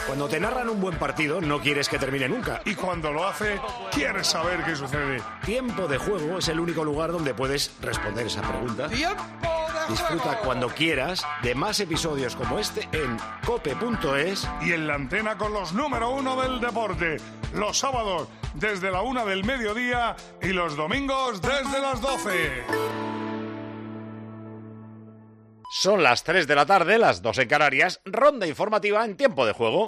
Cuando te narran un buen partido, no quieres que termine nunca. Y cuando lo hace, quieres saber qué sucede. Tiempo de Juego es el único lugar donde puedes responder esa pregunta. Disfruta cuando quieras de más episodios como este en cope.es. Y en la antena con los número 1 del deporte. Los sábados desde la 1 del mediodía y los domingos desde las 12. Son las 3 de la tarde, las 2 en Canarias. Ronda informativa en Tiempo de Juego.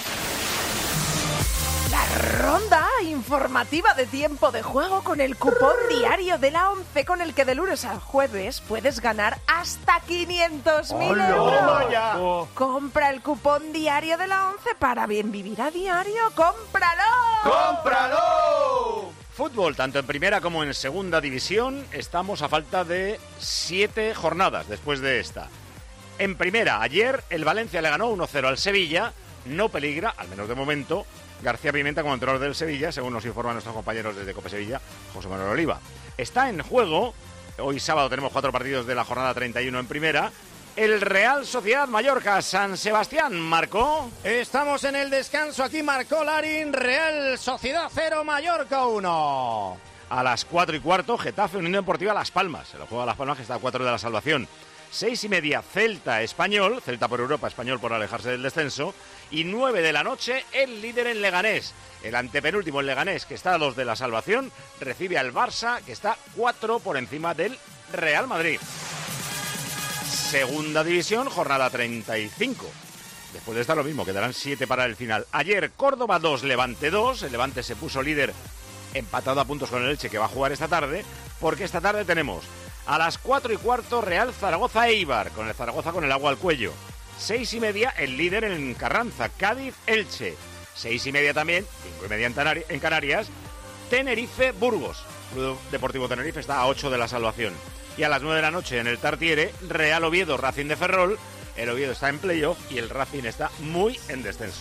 La ronda informativa de Tiempo de Juego con el cupón diario de la ONCE, con el que de lunes a jueves puedes ganar hasta 500.000 euros. Compra el cupón diario de la ONCE para bien vivir a diario. ¡Cómpralo! ¡Cómpralo! Fútbol, tanto en primera como en segunda división, estamos a falta de 7 jornadas después de esta. En primera, ayer el Valencia le ganó 1-0 al Sevilla, no peligra, al menos de momento, García Pimenta como entrenador del Sevilla, según nos informan nuestros compañeros desde Cope Sevilla, José Manuel Oliva. Está en juego, hoy sábado tenemos 4 partidos de la jornada 31 en primera, el Real Sociedad Mallorca. San Sebastián marcó. Estamos en el descanso, aquí marcó Larín, Real Sociedad 0, Mallorca 1. A las 4:15, Getafe, Unión Deportiva Las Palmas. Se lo juega Las Palmas, que está a 4 de la salvación. 6:30, Celta Español, Celta por Europa, Español por alejarse del descenso. Y 9 de la noche, el líder en Leganés. El antepenúltimo, el Leganés, que está a 2 de la salvación, recibe al Barça, que está 4 por encima del Real Madrid. Segunda división, jornada 35. Después de estar lo mismo, quedarán 7 para el final. Ayer, Córdoba 2, Levante 2. El Levante se puso líder empatado a puntos con el Elche, que va a jugar esta tarde, porque esta tarde tenemos a las 4:15 Real Zaragoza Eibar, con el Zaragoza con el agua al cuello. 6:30 el líder en Carranza, Cádiz Elche. 6:30 también, 5:30 en Canarias, Tenerife Burgos. Club Deportivo Tenerife está a 8 de la salvación. Y a las 9 de la noche en el Tartiere, Real Oviedo Racing de Ferrol. El Oviedo está en playoff y el Racing está muy en descenso.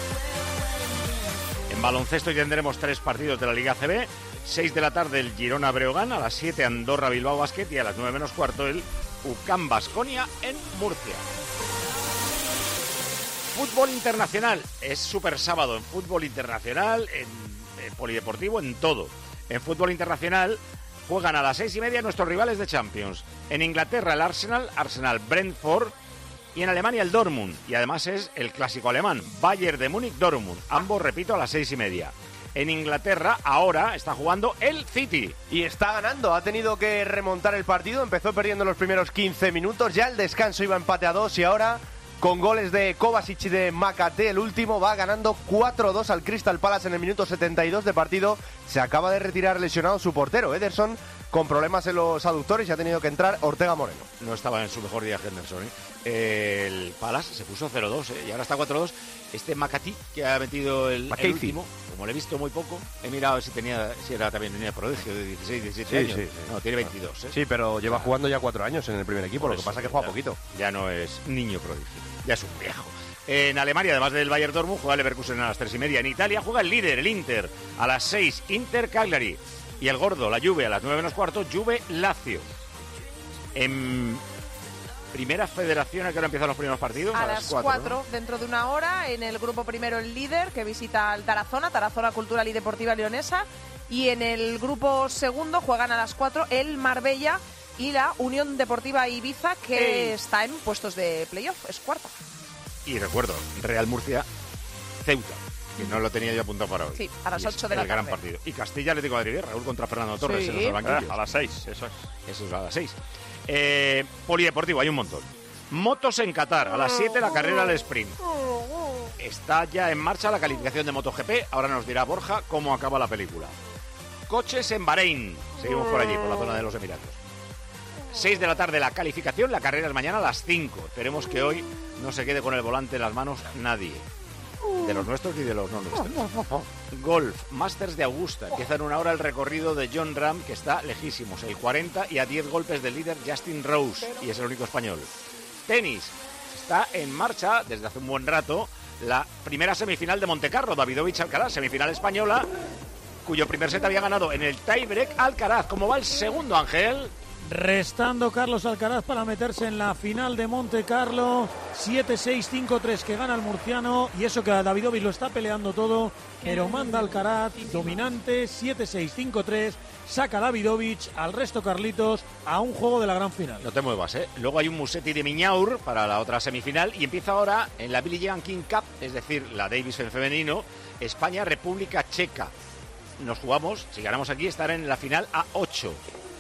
En baloncesto tendremos 3 partidos de la Liga ACB. 6 de la tarde el Girona Breogán, a las 7 Andorra Bilbao Basket y a las 9 menos cuarto el UCAM Baskonia en Murcia. Fútbol internacional, es súper sábado en fútbol internacional, en polideportivo, en todo. En fútbol internacional juegan a las 6:30 nuestros rivales de Champions. En Inglaterra el Arsenal Brentford, y en Alemania el Dortmund. Y además es el clásico alemán, Bayern de Múnich-Dortmund. Ambos, repito, a las 6:30. En Inglaterra ahora está jugando el City. Y está ganando, ha tenido que remontar el partido, empezó perdiendo los primeros 15 minutos, ya el descanso iba empate a 2 y ahora con goles de Kovacic y de Makate, el último va ganando 4-2 al Crystal Palace en el minuto 72 de partido. Se acaba de retirar lesionado su portero, Ederson, con problemas en los aductores y ha tenido que entrar Ortega Moreno. No estaba en su mejor día Henderson, El Palace se puso 0-2, y ahora está 4-2. Este Makati, que ha metido el último, como lo he visto muy poco, he mirado si era también niño de prodigio de 16, 17 años. Sí. No, tiene 22. Sí, pero lleva jugando ya 4 años en el primer equipo, lo que pasa es que juega poquito. Ya no es niño prodigio, ya es un viejo. En Alemania, además del Bayern Dortmund, juega el Leverkusen a las 3:30. En Italia juega el líder, el Inter, a las 6, Inter Cagliari. Y el gordo, la Juve, a las 9 menos cuarto, Juve Lazio. En Primera Federación, ¿a qué hora empiezan los primeros partidos? A las 4, ¿no? Dentro de una hora. En el grupo primero el líder, que visita al Tarazona Cultural y Deportiva Leonesa. Y en el grupo segundo juegan a las 4 el Marbella y la Unión Deportiva Ibiza, que está en puestos de playoff, es cuarta. Y recuerdo, Real Murcia, Ceuta, que no lo tenía yo apuntado para hoy. Sí, a las 8 de la tarde. El gran partido. Y Castilla Atlético de Madrid, Raúl contra Fernando Torres en los banquillos. A las 6, eso es. Eso es a las 6. Polideportivo, hay un montón. Motos en Qatar, a las 7 la carrera al sprint. Está ya en marcha la calificación de MotoGP. Ahora nos dirá Borja cómo acaba la película. Coches en Bahrein. Seguimos por allí, por la zona de los Emiratos. 6 de la tarde la calificación, la carrera es mañana a las 5. Esperemos que hoy no se quede con el volante en las manos nadie. De los nuestros y de los no nuestros. Golf, Masters de Augusta. Empieza en una hora el recorrido de John Ram, que está lejísimos, el 40 y a 10 golpes del líder Justin Rose, y es el único español. Tenis, está en marcha desde hace un buen rato la primera semifinal de Montecarlo, Davidovich Alcaraz, semifinal española, cuyo primer set había ganado en el tiebreak Alcaraz. ¿Cómo va el segundo, Ángel? Restando Carlos Alcaraz para meterse en la final de Monte Carlo. 7-6, 5-3 que gana el murciano. Y eso que a Davidovich lo está peleando todo, pero manda Alcaraz dominante. 7-6, 5-3. Saca Davidovich, al resto Carlitos, a un juego de la gran final. No te muevas, ¿eh? Luego hay un Musetti de Miñaur para la otra semifinal y empieza ahora en la Billie Jean King Cup, es decir, la Davis en femenino, España-República Checa. Nos jugamos, si ganamos aquí, estar en la final a 8.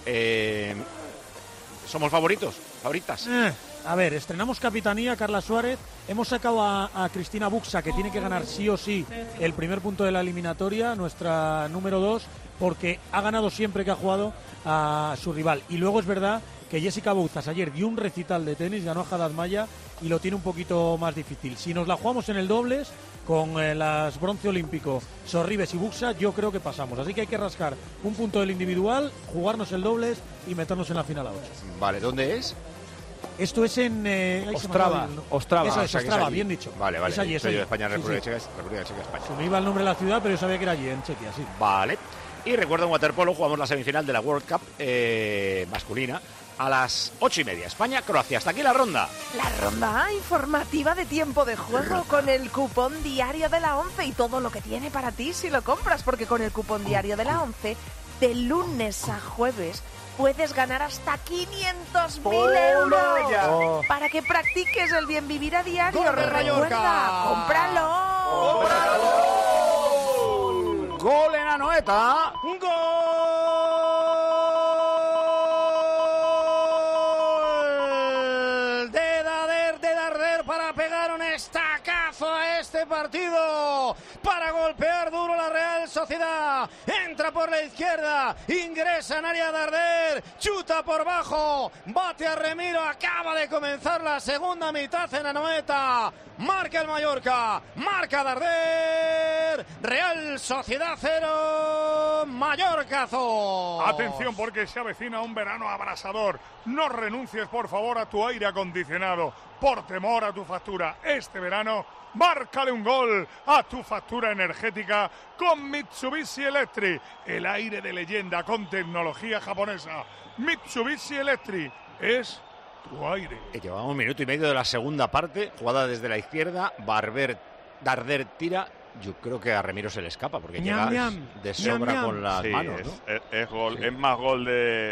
¿Somos favoritas? A ver, estrenamos capitanía, Carla Suárez. Hemos sacado a Cristina Buxa, que tiene que ganar sí o sí el primer punto de la eliminatoria, nuestra número 2, porque ha ganado siempre que ha jugado a su rival. Y luego es verdad que Jessica Bouzas ayer dio un recital de tenis, ganó a Haddad Maya y lo tiene un poquito más difícil. Si nos la jugamos en el dobles, con las bronce olímpico, Sorribes y Buxa, yo creo que pasamos. Así que hay que rascar un punto del individual, jugarnos el dobles y meternos en la final a 8. Vale, ¿dónde es? Esto es en Ostrava. Eso es, Ostrava, bien dicho. Vale. Es allí, es allí. España, República Sí. Checa, República Checa, España. Se me iba el nombre de la ciudad, pero yo sabía que era allí, en Chequia, sí. Vale. Y recuerdo en waterpolo jugamos la semifinal de la World Cup masculina a las 8:30. España-Croacia. Hasta aquí la ronda. La ronda informativa de tiempo de juego con el cupón diario de la 11 y todo lo que tiene para ti si lo compras, porque con el cupón diario de la 11, de lunes a jueves, puedes ganar hasta 500.000 euros para que practiques el bien vivir a diario. ¡Gol del Mallorca! ¡Cómpralo! ¡Gol en Anoeta! ¡Gol de Darder para pegar un estacazo a este partido! Para golpear duro la Real Sociedad. Entra por la izquierda, ingresa en área Darder, chuta por bajo, bate a Remiro. Acaba de comenzar la segunda mitad en Anoeta. Marca el Mallorca, marca Darder. Real Sociedad 0, Mallorca 0. Atención, porque se avecina un verano abrasador. No renuncies, por favor, a tu aire acondicionado por temor a tu factura. Este verano, márcale un gol a tu factura energética con Mitsubishi Electric, el aire de leyenda con tecnología japonesa. Mitsubishi Electric es tu aire. Llevamos 1 minuto y medio de la segunda parte, jugada desde la izquierda, Darder tira. Yo creo que a Remiro se le escapa porque llega de sobra con las manos, ¿no? Es gol, sí. Es más gol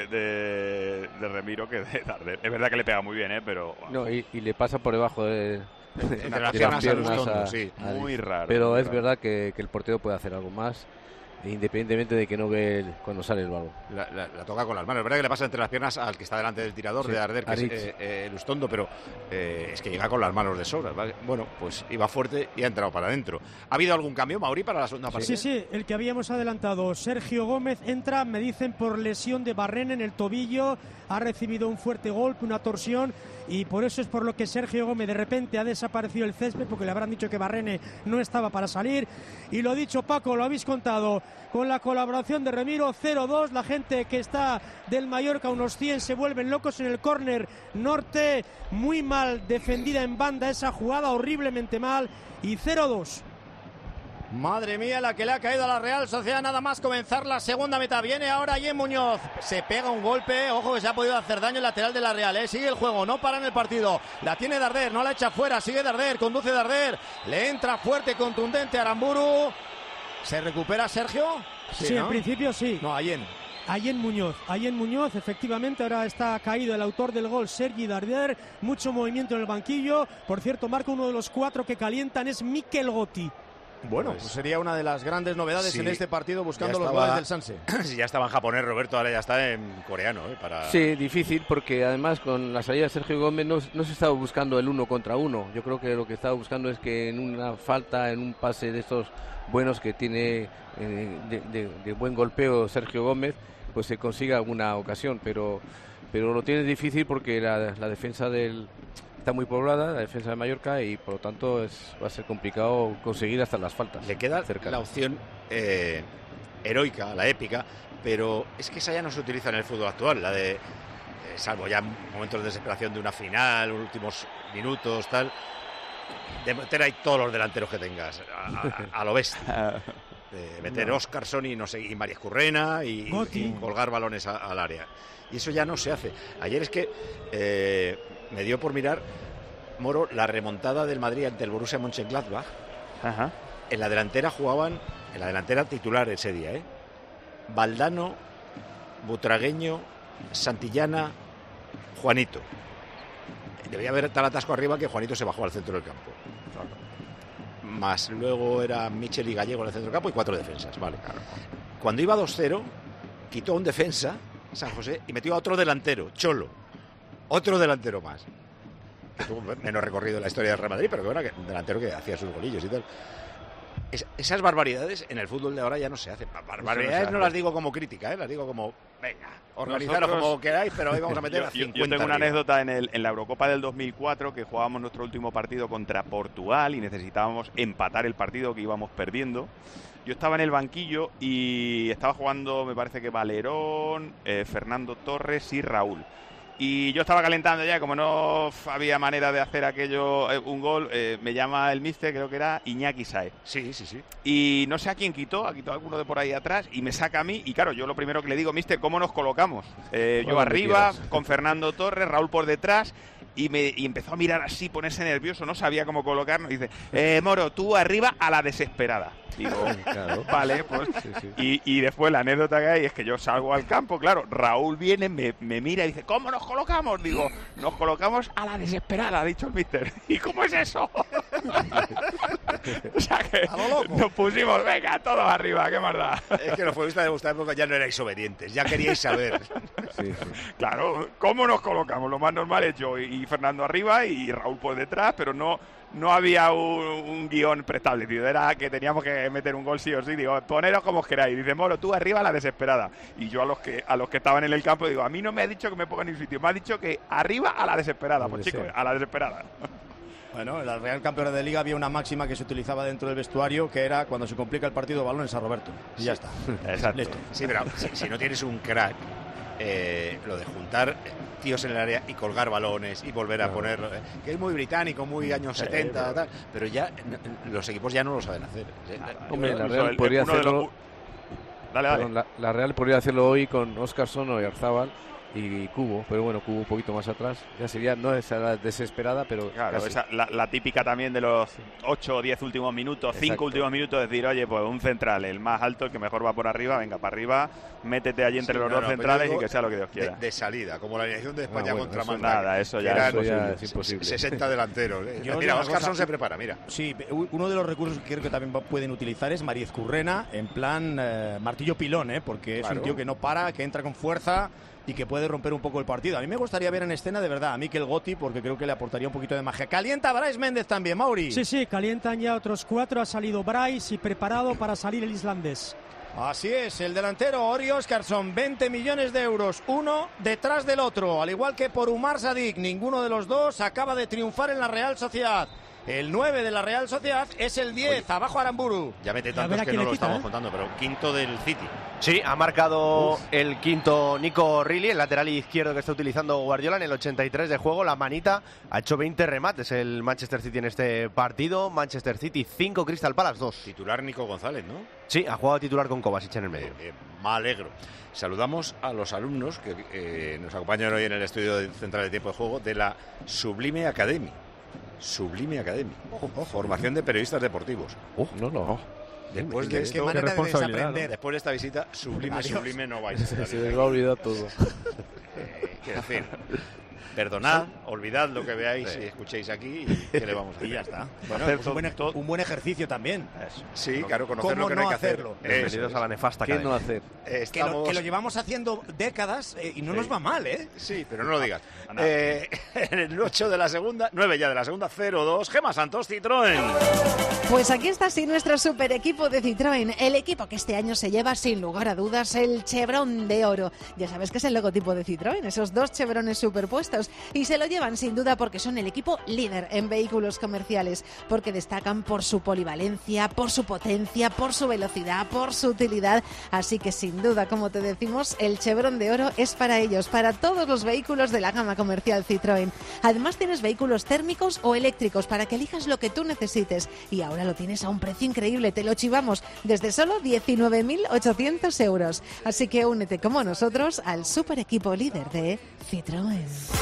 de Remiro que de Darder. Es verdad que le pega muy bien, pero... No, y le pasa por debajo de las piernas sí. Muy raro. Pero muy es raro. verdad que el portero puede hacer algo más, independientemente de que no ve cuando sale el balón. La toca con las manos. Es verdad que le pasa entre las piernas al que está delante del tirador, sí, de Darder, que es Lustondo, pero es que llega con las manos de sobra, ¿vale? Bueno, pues iba fuerte y ha entrado para adentro. ¿Ha habido algún cambio, Mauri, para la segunda parte? Sí, el que habíamos adelantado. Sergio Gómez entra, me dicen, por lesión de Barrene en el tobillo. Ha recibido un fuerte golpe, una torsión, y por eso es por lo que Sergio Gómez de repente ha desaparecido el césped, porque le habrán dicho que Barrene no estaba para salir. Y lo dicho, Paco, lo habéis contado, con la colaboración de Remiro, 0-2. La gente que está del Mallorca, unos 100, se vuelven locos en el córner norte. Muy mal defendida en banda esa jugada, horriblemente mal, y 0-2. Madre mía, la que le ha caído a la Real Sociedad nada más comenzar la segunda mitad. Viene ahora Jen Muñoz, se pega un golpe, ojo que se ha podido hacer daño el lateral de la Real, sigue el juego, no para en el partido, la tiene Darder, no la echa fuera, sigue Darder, conduce Darder, le entra fuerte, contundente Aramburu. ¿Se recupera Sergio? Sí, ¿no? En principio sí. No, Jen Muñoz, efectivamente, ahora está caído el autor del gol, Sergi Darder. Mucho movimiento en el banquillo. Por cierto, marca uno de los 4 que calientan, es Mikel Gotti. Bueno, pues sería una de las grandes novedades en este partido, buscando los goles del Sanse. Si ya estaba en japonés, Roberto, ahora ya está en coreano. Sí, difícil, porque además con la salida de Sergio Gómez no se estaba buscando el 1 contra 1. Yo creo que lo que estaba buscando es que en una falta, en un pase de estos buenos que tiene de buen golpeo Sergio Gómez, pues se consiga alguna ocasión, pero lo tiene difícil porque la defensa está muy poblada, la defensa de Mallorca, y por lo tanto va a ser complicado conseguir hasta las faltas. Le queda la opción heroica, la épica, pero es que esa ya no se utiliza en el fútbol actual, la de, salvo ya momentos de desesperación de una final, últimos minutos, tal, de meter ahí todos los delanteros que tengas, a lo bestia. meter Óscarson y no sé, y María Currena y colgar balones al área. Y eso ya no se hace. Ayer es que me dio por mirar, Moro, la remontada del Madrid ante el Borussia Mönchengladbach. Ajá. En la delantera jugaban, en la delantera titular ese día, Valdano, Butragueño, Santillana, Juanito. Debía haber tal atasco arriba que Juanito se bajó al centro del campo. Más luego era Michel y Gallego en el centro del campo y 4 defensas, vale. Cuando iba 2-0, quitó un defensa, San José, y metió a otro delantero, Cholo. Otro delantero más. Que tuvo menos recorrido en la historia del Real Madrid, pero que era un delantero que hacía sus golillos y tal. Esas barbaridades en el fútbol de ahora ya no se hacen. Barbaridades no las digo como crítica, las digo como, venga, organizaros como queráis, pero hoy vamos a meter a 50. Yo tengo una anécdota en la Eurocopa del 2004, que jugábamos nuestro último partido contra Portugal y necesitábamos empatar el partido que íbamos perdiendo. Yo estaba en el banquillo y estaba jugando, me parece que Valerón, Fernando Torres y Raúl. Y yo estaba calentando ya, como no había manera de hacer aquello, un gol, me llama el míster, creo que era Iñaki Saez. Sí. Y no sé a quién quitó alguno de por ahí atrás y me saca a mí. Y claro, yo lo primero que le digo, míster, ¿cómo nos colocamos? Yo arriba, con Fernando Torres, Raúl por detrás. Y empezó a mirar así, ponerse nervioso, no sabía cómo colocarnos. Y dice, Moro, tú arriba a la desesperada. Digo, claro. Vale, pues. Sí. Y después la anécdota que hay es que yo salgo al campo, claro, Raúl viene, me mira y dice, ¿cómo nos colocamos? Digo, nos colocamos a la desesperada, ha dicho el míster. ¿Y cómo es eso? O sea que nos pusimos, venga, todos arriba, qué más da. Es que los futbolistas de vuestra época ya no erais obedientes, ya queríais saber. Sí. Claro, ¿cómo nos colocamos? Lo más normal es yo y Fernando arriba y Raúl por detrás, pero no había un guión preestablecido, era que teníamos que meter un gol sí o sí. Digo, poneros como os queráis. Dice, Moro, tú arriba a la desesperada. Y yo a los que estaban en el campo digo, a mí no me ha dicho que me ponga en un sitio, me ha dicho que arriba a la desesperada. Pues chicos, a la desesperada. Bueno, en la Real Campeona de Liga había una máxima que se utilizaba dentro del vestuario, que era cuando se complica el partido, balones a Roberto. Y ya está. Exacto. Listo. Sí, pero si no tienes un crack, lo de juntar tíos en el área y colgar balones y volver a ponerlo, que es muy británico, muy años 70, tal, pero ya los equipos ya no lo saben hacer. Hombre, la Real podría hacerlo. Dale. Perdón, la Real podría hacerlo hoy con Óscarson o Oyarzabal y Cubo, pero bueno, Cubo un poquito más atrás. Ya sería, no es la desesperada, pero claro, esa, la típica también de los 8 o 10 últimos minutos, 5 últimos minutos, decir, oye, pues un central, el más alto, el que mejor va por arriba, venga para arriba, métete allí entre los dos centrales y que sea lo que Dios quiera. De salida, como la alineación de España contra Malta. Nada, eso ya es imposible. 60 delanteros. Mira, Óscarson se prepara, mira. Sí, uno de los recursos que creo que también pueden utilizar es María Currena, en plan martillo pilón, porque es un tío que no para, que entra con fuerza y que puede romper un poco el partido. A mí me gustaría ver en escena de verdad a Mikel Gotti, porque creo que le aportaría un poquito de magia. Calienta Brais Méndez también, Mauri. Sí, calientan ya otros 4. Ha salido Brais y preparado para salir el islandés. Así es, el delantero Ori Óscarson, 20 millones de euros, uno detrás del otro. Al igual que por Umar Sadik, ninguno de los dos acaba de triunfar en la Real Sociedad. El 9 de la Real Sociedad es el 10, oye, abajo Aramburu. Ya mete tantos que no lo estamos contando, pero quinto del City. Sí, ha marcado el quinto Nico Rilly, el lateral izquierdo que está utilizando Guardiola en el 83 de juego. La manita ha hecho 20 remates el Manchester City en este partido. Manchester City 5, Crystal Palace 2. Titular Nico González, ¿no? Sí, ha jugado titular con Kovacic en el medio. Me alegro. Saludamos a los alumnos que nos acompañan hoy en el estudio central de tiempo de juego de la Sublime Academy. Sublime Academy. Formación de periodistas deportivos. Después de esto, qué responsabilidad, ¿no? Después de esta visita, sublime no vais a estar. Se les va a olvidar todo. Quiero decir, perdonad, olvidad lo que veáis y escuchéis aquí y ¿qué le vamos a hacer? Y ya está. Bueno, pues un buen ejercicio también. Eso. Sí, claro, conocer lo que no hay que hacerlo. Bienvenidos a la nefasta ¿Qué academia. no hacer? Que lo llevamos haciendo décadas y no nos va mal, ¿eh? Sí, pero no lo digas. En el 8 de la segunda, 9 ya de la segunda, 0-2, Gemma Santos, Citroën. Pues aquí está sí nuestro super equipo de Citroën, el equipo que este año se lleva sin lugar a dudas el Chevron de oro. Ya sabes que es el logotipo de Citroën, esos dos chevrones superpuestos puestos y se lo llevan sin duda porque son el equipo líder en vehículos comerciales, porque destacan por su polivalencia, por su potencia, por su velocidad, por su utilidad. Así que sin duda, como te decimos, el Chevrón de Oro es para ellos, para todos los vehículos de la gama comercial Citroën. Además tienes vehículos térmicos o eléctricos para que elijas lo que tú necesites. Y ahora lo tienes a un precio increíble, te lo chivamos, desde solo 19.800 euros. Así que únete como nosotros al super equipo líder de Citroën.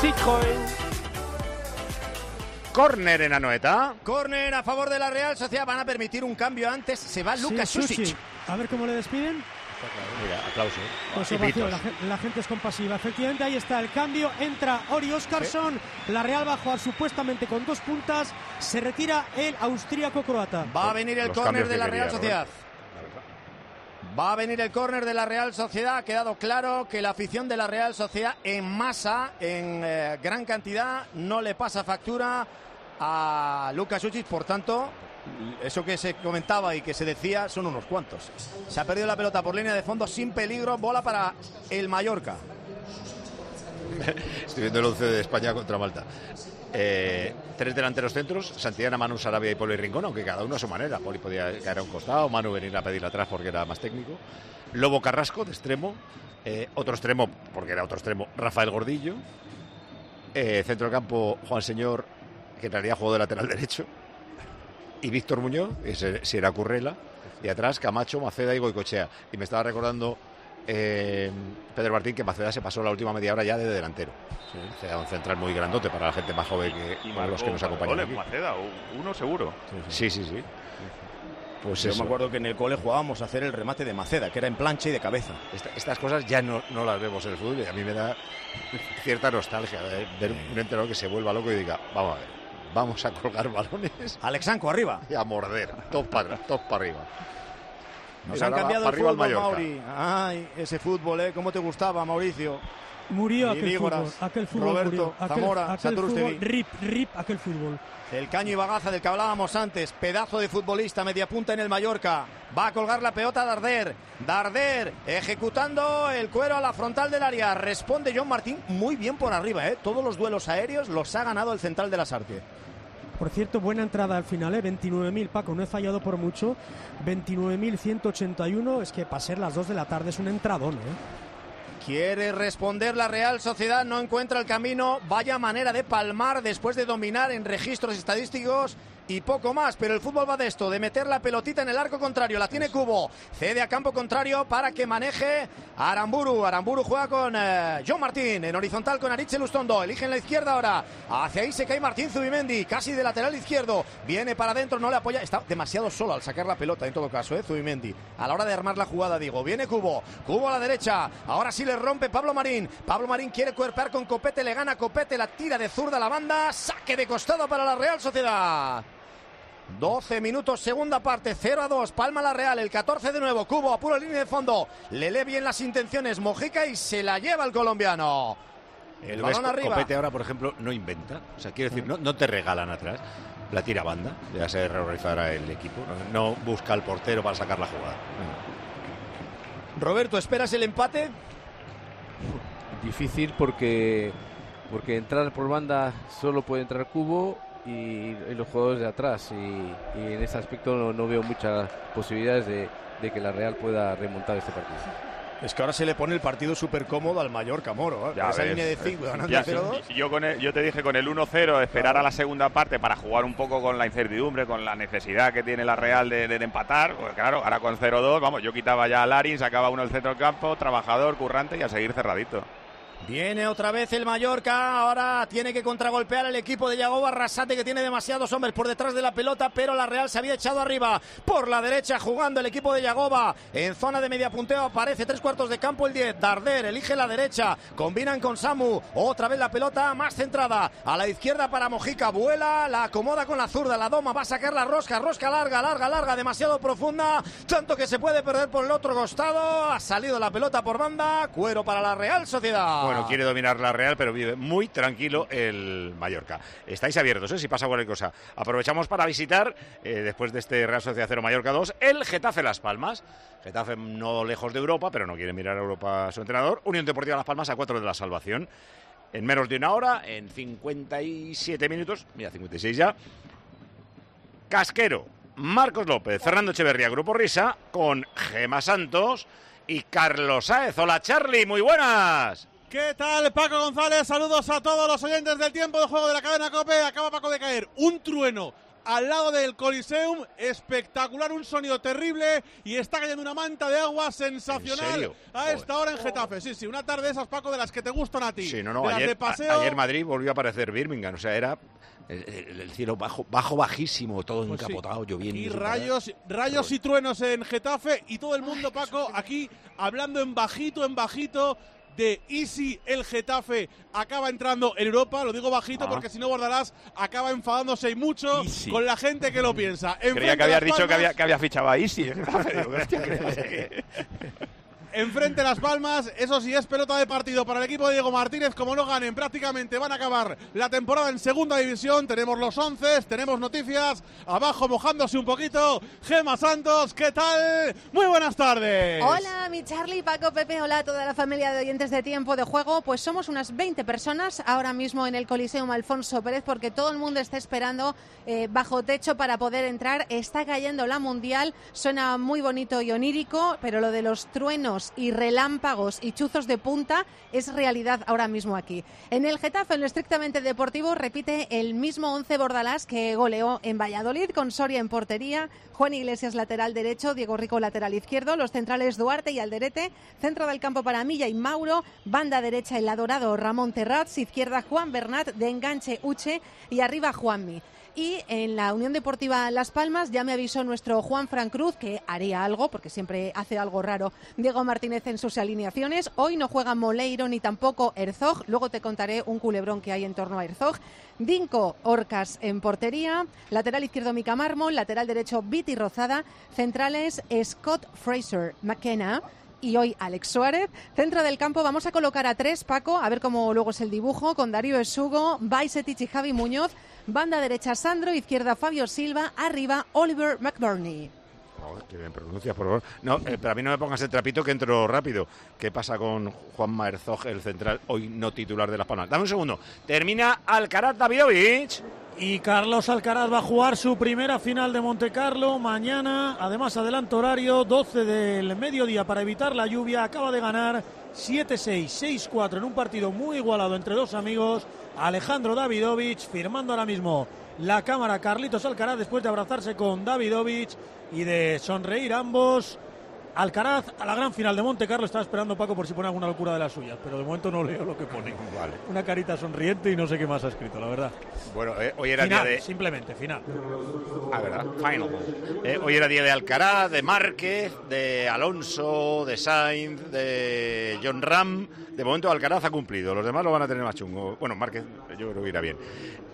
Córner en Anoeta. Córner a favor de la Real Sociedad. Van a permitir un cambio antes. Se va Luka Šušić. A ver cómo le despiden. Mira, aplauso. Pues la gente es compasiva. Efectivamente, ahí está el cambio. Entra Ori Óskarsson. ¿Sí? La Real va a jugar supuestamente con 2 puntas. Se retira el austríaco croata. Va a venir el córner de la Real Sociedad. Va a venir el córner de la Real Sociedad. Ha quedado claro que la afición de la Real Sociedad en masa, en gran cantidad, no le pasa factura a Luka Šušić. Por tanto, eso que se comentaba y que se decía son unos cuantos. Se ha perdido la pelota por línea de fondo sin peligro. Bola para el Mallorca. Estoy viendo el 11 de España contra Malta. 3 delanteros centros: Santillana, Manu Sarabia y Poli Rincón, aunque cada uno a su manera. Poli podía caer a un costado, Manu venir a pedir atrás porque era más técnico. Lobo Carrasco de extremo, otro extremo porque era otro extremo, Rafael Gordillo. Centro del campo, Juan Señor, que en realidad jugó de lateral derecho, y Víctor Muñoz, si era Currela, y atrás Camacho, Maceda y Goicoechea. Y me estaba recordando Pedro Martín que Maceda se pasó la última media hora ya de delantero. Sí. O sea, un central muy grandote para la gente más joven que para los que nos acompañan aquí. Maceda, uno seguro. Sí. Pues yo me acuerdo que en el cole jugábamos a hacer el remate de Maceda, que era en plancha y de cabeza. Estas cosas ya no las vemos en el fútbol, y a mí me da cierta nostalgia de ver un entrenador que se vuelva loco y diga: vamos a ver, vamos a colgar balones. Alexanco arriba. Y a morder, todos para arriba. Nos han cambiado el fútbol, Mauri. Ay, ese fútbol, ¿cómo te gustaba, Mauricio? Murió aquel fútbol. Roberto, murió. Zamora, aquel fútbol, rip aquel fútbol. El Caño y Bagaza del que hablábamos antes, pedazo de futbolista, media punta en el Mallorca. Va a colgar la pelota Darder ejecutando el cuero a la frontal del área. Responde John Martín muy bien por arriba, todos los duelos aéreos los ha ganado el central de Lasarte. Por cierto, buena entrada al final, 29.000, Paco, no he fallado por mucho. 29.181, es que para ser las 2 de la tarde es un entradón, Quiere responder la Real Sociedad, no encuentra el camino. Vaya manera de palmar después de dominar en registros estadísticos y poco más, pero el fútbol va de esto, de meter la pelotita en el arco contrario. La tiene Cubo, cede a campo contrario para que maneje Aramburu. Aramburu juega con John Martín en horizontal con Aritz Lustondo. Elige en la izquierda ahora, hacia ahí se cae Martín Zubimendi, casi de lateral izquierdo, viene para adentro, no le apoya, está demasiado solo al sacar la pelota en todo caso, Zubimendi, a la hora de armar la jugada, digo. Viene Cubo a la derecha, ahora sí le rompe Pablo Marín quiere cuerpear con Copete, le gana Copete, la tira de zurda a la banda, saque de costado para la Real Sociedad. 12 minutos, segunda parte, 0-2, palma la Real, el 14 de nuevo, Cubo a pura línea de fondo, le lee bien las intenciones Mojica y se la lleva el colombiano. El balón arriba. Copete ahora, por ejemplo, no inventa, o sea, quiero decir, no te regalan atrás, la tira a banda, ya se reorganizará el equipo, no busca al portero para sacar la jugada. Roberto, ¿esperas el empate? Difícil porque entrar por banda solo puede entrar Cubo y los jugadores de atrás, y en ese aspecto no veo muchas posibilidades de que la Real pueda remontar este partido. Es que ahora se le pone el partido súper cómodo al Mallorca, Moro. Esa línea de 5 ganando 0-2. Yo te dije con el 1-0 esperar a la segunda parte para jugar un poco con la incertidumbre, con la necesidad que tiene la Real de empatar. Pues claro, ahora con 0-2, vamos, yo quitaba ya a Larin, sacaba uno del centro del campo, trabajador, currante y a seguir cerradito. Viene otra vez el Mallorca, ahora tiene que contragolpear el equipo de Yagoba Arrasate, que tiene demasiados hombres por detrás de la pelota, pero la Real se había echado arriba por la derecha jugando el equipo de Yagoba. En zona de media punteo aparece 3/4 de campo el 10, Darder elige la derecha, combinan con Samu, otra vez la pelota más centrada a la izquierda para Mojica, vuela, la acomoda con la zurda, la doma, va a sacar la rosca larga, demasiado profunda, tanto que se puede perder por el otro costado, ha salido la pelota por banda, cuero para la Real Sociedad. Bueno, quiere dominar la Real, pero vive muy tranquilo el Mallorca. Estáis abiertos, si pasa cualquier cosa. Aprovechamos para visitar, después de este Real Sociedad 0 Mallorca 2, el Getafe Las Palmas. Getafe no lejos de Europa, pero no quiere mirar a Europa su entrenador. Unión Deportiva Las Palmas a 4 de la salvación. en menos de una hora, en 57 minutos, mira, 56 ya, Casquero, Marcos López, Fernando Echeverría, Grupo Risa, con Gema Santos y Carlos Sáez. Hola, Charly, muy buenas. ¿Qué tal, Paco González? Saludos a todos los oyentes del tiempo de juego de la cadena COPE. Acaba, Paco, de caer un trueno al lado del Coliseum, espectacular, un sonido terrible, y está cayendo una manta de agua sensacional a esta hora en Getafe. Sí, una tarde de esas, Paco, de las que te gustan a ti. Sí, no, ayer Madrid volvió a aparecer Birmingham, o sea, era el cielo bajísimo, todo encapotado, lloviendo. Y rayos y truenos en Getafe, y todo el mundo, Paco, aquí hablando en bajito, de Easy. El Getafe acaba entrando en Europa, lo digo bajito porque si no Bordalás acaba enfadándose y mucho con la gente que lo piensa. Creía que habías dicho que había fichado a Easy. Enfrente Las Palmas, eso sí es pelota de partido para el equipo de Diego Martínez. Como no ganen, prácticamente van a acabar la temporada en segunda división. Tenemos los 11, tenemos noticias. Abajo mojándose un poquito, Gema Santos, ¿qué tal? Muy buenas tardes. Hola, mi Charly, Paco, Pepe, hola a toda la familia de oyentes de Tiempo de Juego. Pues somos unas 20 personas ahora mismo en el Coliseum Alfonso Pérez, porque todo el mundo está esperando bajo techo para poder entrar. Está cayendo la Mundial, suena muy bonito y onírico, pero lo de los truenos y relámpagos y chuzos de punta es realidad ahora mismo aquí. En el Getafe, en lo estrictamente deportivo, repite el mismo 11 Bordalás que goleó en Valladolid, con Soria en portería, Juan Iglesias lateral derecho, Diego Rico lateral izquierdo, los centrales Duarte y Alderete, centro del campo para Milla y Mauro, banda derecha el adorado Ramón Terrats, izquierda Juan Bernat, de enganche Uche y arriba Juanmi. Y en la Unión Deportiva Las Palmas ya me avisó nuestro Juan Fran Cruz que haría algo, porque siempre hace algo raro Diego Martínez en sus alineaciones. Hoy no juega Moleiro ni tampoco Herzog, luego te contaré un culebrón que hay en torno a Herzog. Dinko Orcas en portería, lateral izquierdo Mika Mármol, lateral derecho Viti Rozada, centrales Scott Fraser McKenna y hoy Alex Suárez. Centro del campo vamos a colocar a 3, Paco, a ver cómo luego es el dibujo, con Darío Esugo, Bajcetic y Javi Muñoz. Banda derecha Sandro, izquierda Fabio Silva, arriba Oliver McBurney. Qué bien pronuncias, por favor. No, pero a mí no me pongas el trapito, que entro rápido. ¿Qué pasa con Juanma Herzog, el central, hoy no titular de Las Palmas? Dame un segundo. Termina Alcaraz Davidovich. Y Carlos Alcaraz va a jugar su primera final de Montecarlo mañana. Además, adelanto horario, 12 del mediodía para evitar la lluvia. Acaba de ganar 7-6, 6-4 en un partido muy igualado entre dos amigos. Alejandro Davidovich firmando ahora mismo la cámara. Carlitos Alcaraz, después de abrazarse con Davidovich y de sonreír ambos. Alcaraz a la gran final de Montecarlo. Estaba esperando, Paco, por si pone alguna locura de las suyas, pero de momento no leo lo que pone. Vale. Una carita sonriente y no sé qué más ha escrito, la verdad. Bueno, hoy era final, día de... simplemente, final. Ah, ¿verdad? Final. Hoy era día de Alcaraz, de Márquez, de Alonso, de Sainz, de John Ram. De momento Alcaraz ha cumplido, los demás lo van a tener más chungo. Bueno, Márquez yo creo que irá bien.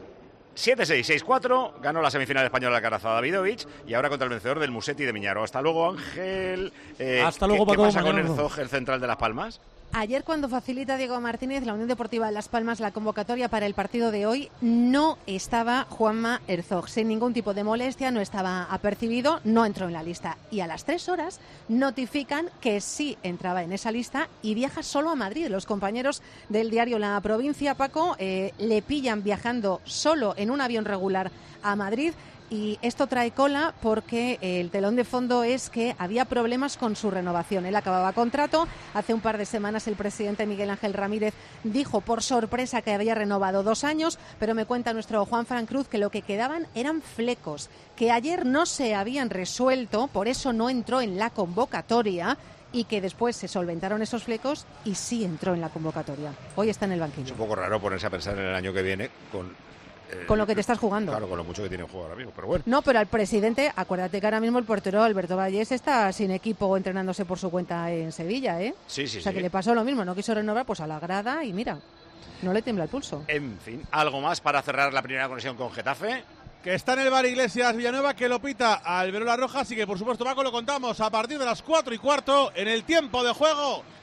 7-6, 6-4, ganó la semifinal española Alcaraz a Davidovich y ahora contra el vencedor del Musetti de Miñaro. Hasta luego, Ángel. Hasta luego, Paco. ¿Qué pasa con Herzog, el central de Las Palmas? Ayer, cuando facilita Diego Martínez la Unión Deportiva de Las Palmas la convocatoria para el partido de hoy, no estaba Juanma Herzog. Sin ningún tipo de molestia, no estaba apercibido, no entró en la lista. Y a las 3 horas notifican que sí entraba en esa lista y viaja solo a Madrid. Los compañeros del diario La Provincia, Paco, le pillan viajando solo en un avión regular a Madrid. Y esto trae cola porque el telón de fondo es que había problemas con su renovación. Él acababa contrato. Hace un par de semanas el presidente Miguel Ángel Ramírez dijo por sorpresa que había renovado 2 años, pero me cuenta nuestro Juan Fran Cruz que lo que quedaban eran flecos, que ayer no se habían resuelto, por eso no entró en la convocatoria, y que después se solventaron esos flecos y sí entró en la convocatoria. Hoy está en el banquillo. Es un poco raro ponerse a pensar en el año que viene con lo que te estás jugando. Claro, con lo mucho que tiene en juego ahora mismo, pero bueno. No, pero al presidente, acuérdate que ahora mismo el portero Alberto Vallés está sin equipo entrenándose por su cuenta en Sevilla, ¿eh? Sí. O sea, que le pasó lo mismo, no quiso renovar, pues a la grada y mira, no le tiembla el pulso. En fin, ¿algo más para cerrar la primera conexión con Getafe? Que está en el bar Iglesias Villanueva, que lo pita Alberola Roja, así que por supuesto, Paco, lo contamos a partir de las 4:15 en el tiempo de juego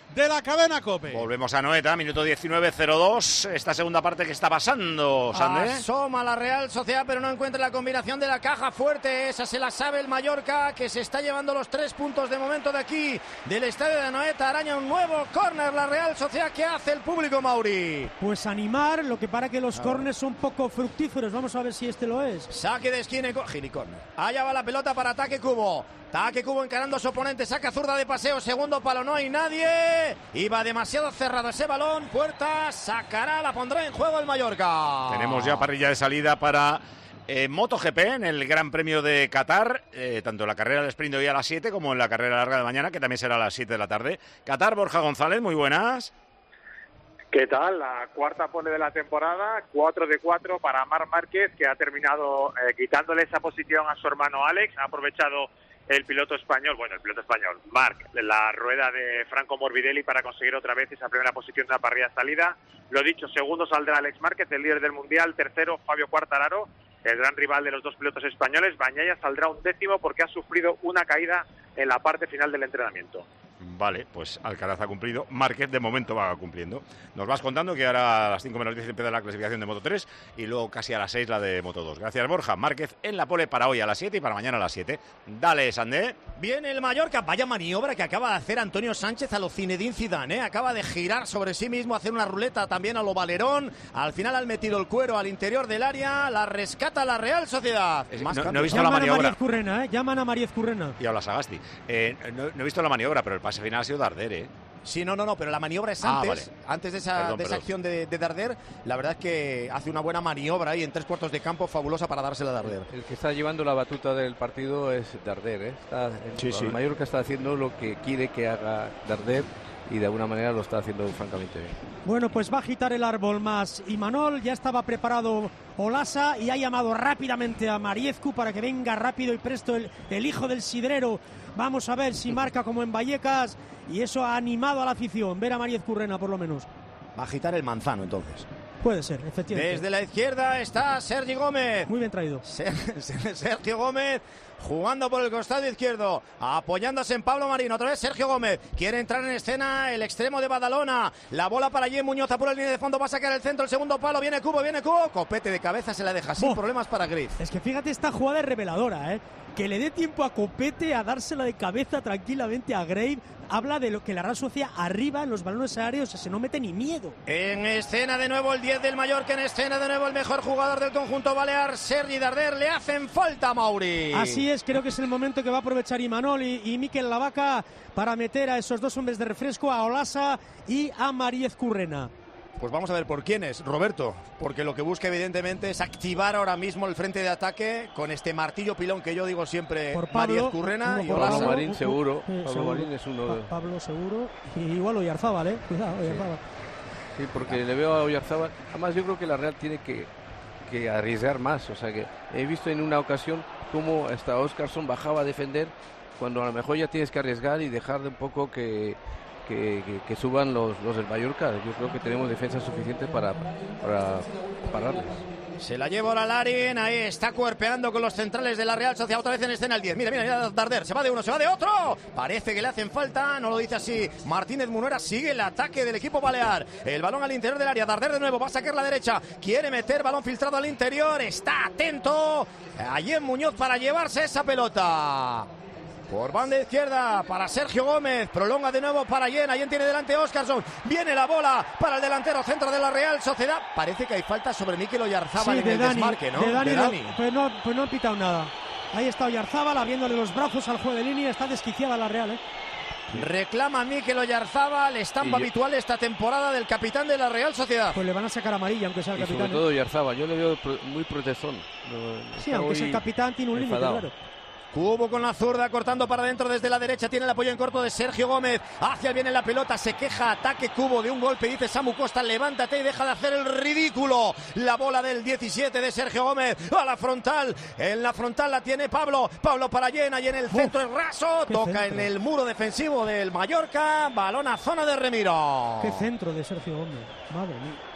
de la cadena COPE. Volvemos a Noeta, minuto 19:02. Esta segunda parte, ¿qué está pasando, Sandé? Asoma la Real Sociedad, pero no encuentra la combinación de la caja fuerte. Esa se la sabe el Mallorca, que se está llevando los 3 puntos de momento de aquí, del estadio de Noeta. Araña un nuevo córner la Real Sociedad. ¿Qué hace el público, Mauri? Pues animar, lo que para que los córners son poco fructíferos. Vamos a ver si este lo es. Saque de esquina y córner. Allá va la pelota para Taque Cubo. Taque Cubo encarando a su oponente, saca zurda de paseo, segundo palo, no hay nadie. Iba demasiado cerrado ese balón, Puerta sacará, la pondrá en juego el Mallorca. Tenemos ya parrilla de salida para MotoGP en el Gran Premio de Qatar, tanto en la carrera del sprint de hoy a las 7 como en la carrera larga de mañana, que también será a las 7 de la tarde. Qatar, Borja González, muy buenas. ¿Qué tal? La cuarta pole de la temporada, 4 de 4 para Marc Márquez, que ha terminado quitándole esa posición a su hermano Alex. Ha aprovechado el piloto español, Marc, la rueda de Franco Morbidelli para conseguir otra vez esa primera posición de la parrilla de salida. Lo dicho, segundo saldrá Alex Márquez, el líder del Mundial. Tercero, Fabio Quartararo, el gran rival de los dos pilotos españoles. Bagnaia saldrá 11º porque ha sufrido una caída en la parte final del entrenamiento. Vale, pues Alcaraz ha cumplido, Márquez de momento va cumpliendo. Nos vas contando que ahora a las 5 menos 10 empieza la clasificación de Moto 3 y luego casi a las 6 la de Moto 2. Gracias, Borja. Márquez en la pole para hoy a las 7 y para mañana a las 7. Dale, Sandé. Viene el Mallorca, vaya maniobra que acaba de hacer Antonio Sánchez a lo Zinedine Zidane, ¿eh? Acaba de girar sobre sí mismo, hacer una ruleta también a lo Valerón. Al final han metido el cuero al interior del área, la rescata la Real Sociedad. No he visto la maniobra. Llaman a Mariez Currena. Y habla Sagasti. No he visto la maniobra, pero el pase final ha sido Darder, ¿eh? Sí, no, pero la maniobra es antes, antes de esa acción de Darder. La verdad es que hace una buena maniobra ahí en 3/4 de campo, fabulosa para dársela a Darder. El que está llevando la batuta del partido es Darder, ¿eh? El Mallorca está haciendo lo que quiere que haga Darder y de alguna manera lo está haciendo francamente bien. Bueno, pues va a agitar el árbol más Imanol, ya estaba preparado Olasa y ha llamado rápidamente a Mariezcu para que venga rápido y presto el hijo del sidrero. Vamos a ver si marca como en Vallecas, y eso ha animado a la afición, ver a Mariez Currena por lo menos. Va a agitar el manzano entonces. Puede ser, efectivamente. Desde la izquierda está Sergi Gómez. Muy bien traído. Sergio Gómez jugando por el costado izquierdo, apoyándose en Pablo Marín. Otra vez Sergio Gómez. Quiere entrar en escena el extremo de Badalona. La bola para Jen Muñoz, por la línea de fondo. Va a sacar el centro, el segundo palo. Viene Cubo. Copete de cabeza, se la deja sin problemas para Griff. Es que fíjate, esta jugada es reveladora, ¿eh? Que le dé tiempo a Copete a dársela de cabeza tranquilamente a Grave. Habla de lo que la Real Sociedad arriba en los balones aéreos se no mete ni miedo. En escena de nuevo el 10 del Mallorca, en escena de nuevo el mejor jugador del conjunto balear, Sergi Darder. Le hacen falta, Mauri. Así es, creo que es el momento que va a aprovechar Imanol y Mikel Lavaca para meter a esos dos hombres de refresco, a Olasa y a Mariez Currena. Pues vamos a ver por quiénes, Roberto, porque lo que busca evidentemente es activar ahora mismo el frente de ataque con este martillo pilón que yo digo siempre, Mariez Currena y Olasa. Pablo Marín seguro, Pablo Marín es uno de... Pablo seguro, y igual Oyarzábal, cuidado, Oyarzábal. Sí, porque le veo a Oyarzábal, además yo creo que la Real tiene que arriesgar más, o sea que he visto en una ocasión cómo hasta Óscarson bajaba a defender, cuando a lo mejor ya tienes que arriesgar y dejar de un poco que suban los del Mallorca. Yo creo que tenemos defensa suficiente para pararles. Se la lleva ahora Larin, ahí está cuerpeando con los centrales de la Real Sociedad, otra vez en escena el 10. Mira, Darder, se va de uno, se va de otro. Parece que le hacen falta, no lo dice así Martínez Munuera, sigue el ataque del equipo balear. El balón al interior del área, Darder de nuevo, va a sacar la derecha, quiere meter, balón filtrado al interior, está atento allí en Muñoz para llevarse esa pelota. Por banda izquierda para Sergio Gómez, prolonga de nuevo para Jen, Jen tiene delante Óscarson, viene la bola para el delantero centro de la Real Sociedad. Parece que hay falta sobre Mikel Oyarzábal en el desmarque, ¿no? De Dani. Pues no han pitado nada. Ahí está Oyarzábal abriéndole los brazos al juego de línea, está desquiciada la Real, ¿eh? Reclama Mikel Oyarzábal, estampa habitual esta temporada del capitán de la Real Sociedad. Pues le van a sacar amarilla, aunque sea el capitán. Sobre todo Oyarzábal, yo le veo muy protestón. Sí, aunque es el capitán, tiene un límite, claro. Cubo con la zurda, cortando para adentro desde la derecha, tiene el apoyo en corto de Sergio Gómez, hacia el viene la pelota, se queja, ataque Cubo de un golpe, dice Samu Costa, levántate y deja de hacer el ridículo. La bola del 17 de Sergio Gómez a la frontal, en la frontal la tiene Pablo para Jen, ahí en el centro es raso, toca en el muro defensivo del Mallorca, balón a zona de Remiro. Qué centro de Sergio Gómez, madre mía.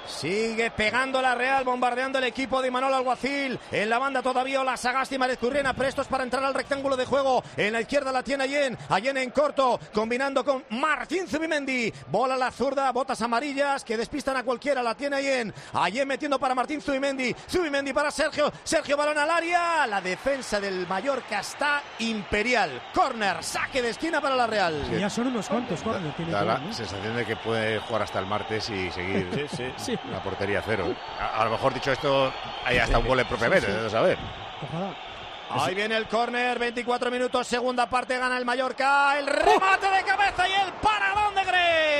Sigue pegando la Real, bombardeando el equipo de Imanol Alguacil. En la banda todavía Ola Sagasti y Márquez Currena prestos para entrar al rectángulo de juego. En la izquierda la tiene Allen en corto, combinando con Martín Zubimendi. Bola a la zurda, botas amarillas que despistan a cualquiera, la tiene Allen metiendo para Martín Zubimendi. Zubimendi para Sergio, balón al área. La defensa del Mallorca está imperial. Córner, saque de esquina para la Real. Sí. Ya son unos cuantos córner. Da la sensación de que puede jugar hasta el martes y seguir sí. la portería cero. A lo mejor, dicho esto, hay hasta un gol en propia vez, de saber. Ojalá. Ahí viene el córner, 24 minutos, segunda parte, gana el Mallorca, el remate de cabeza y el paradón de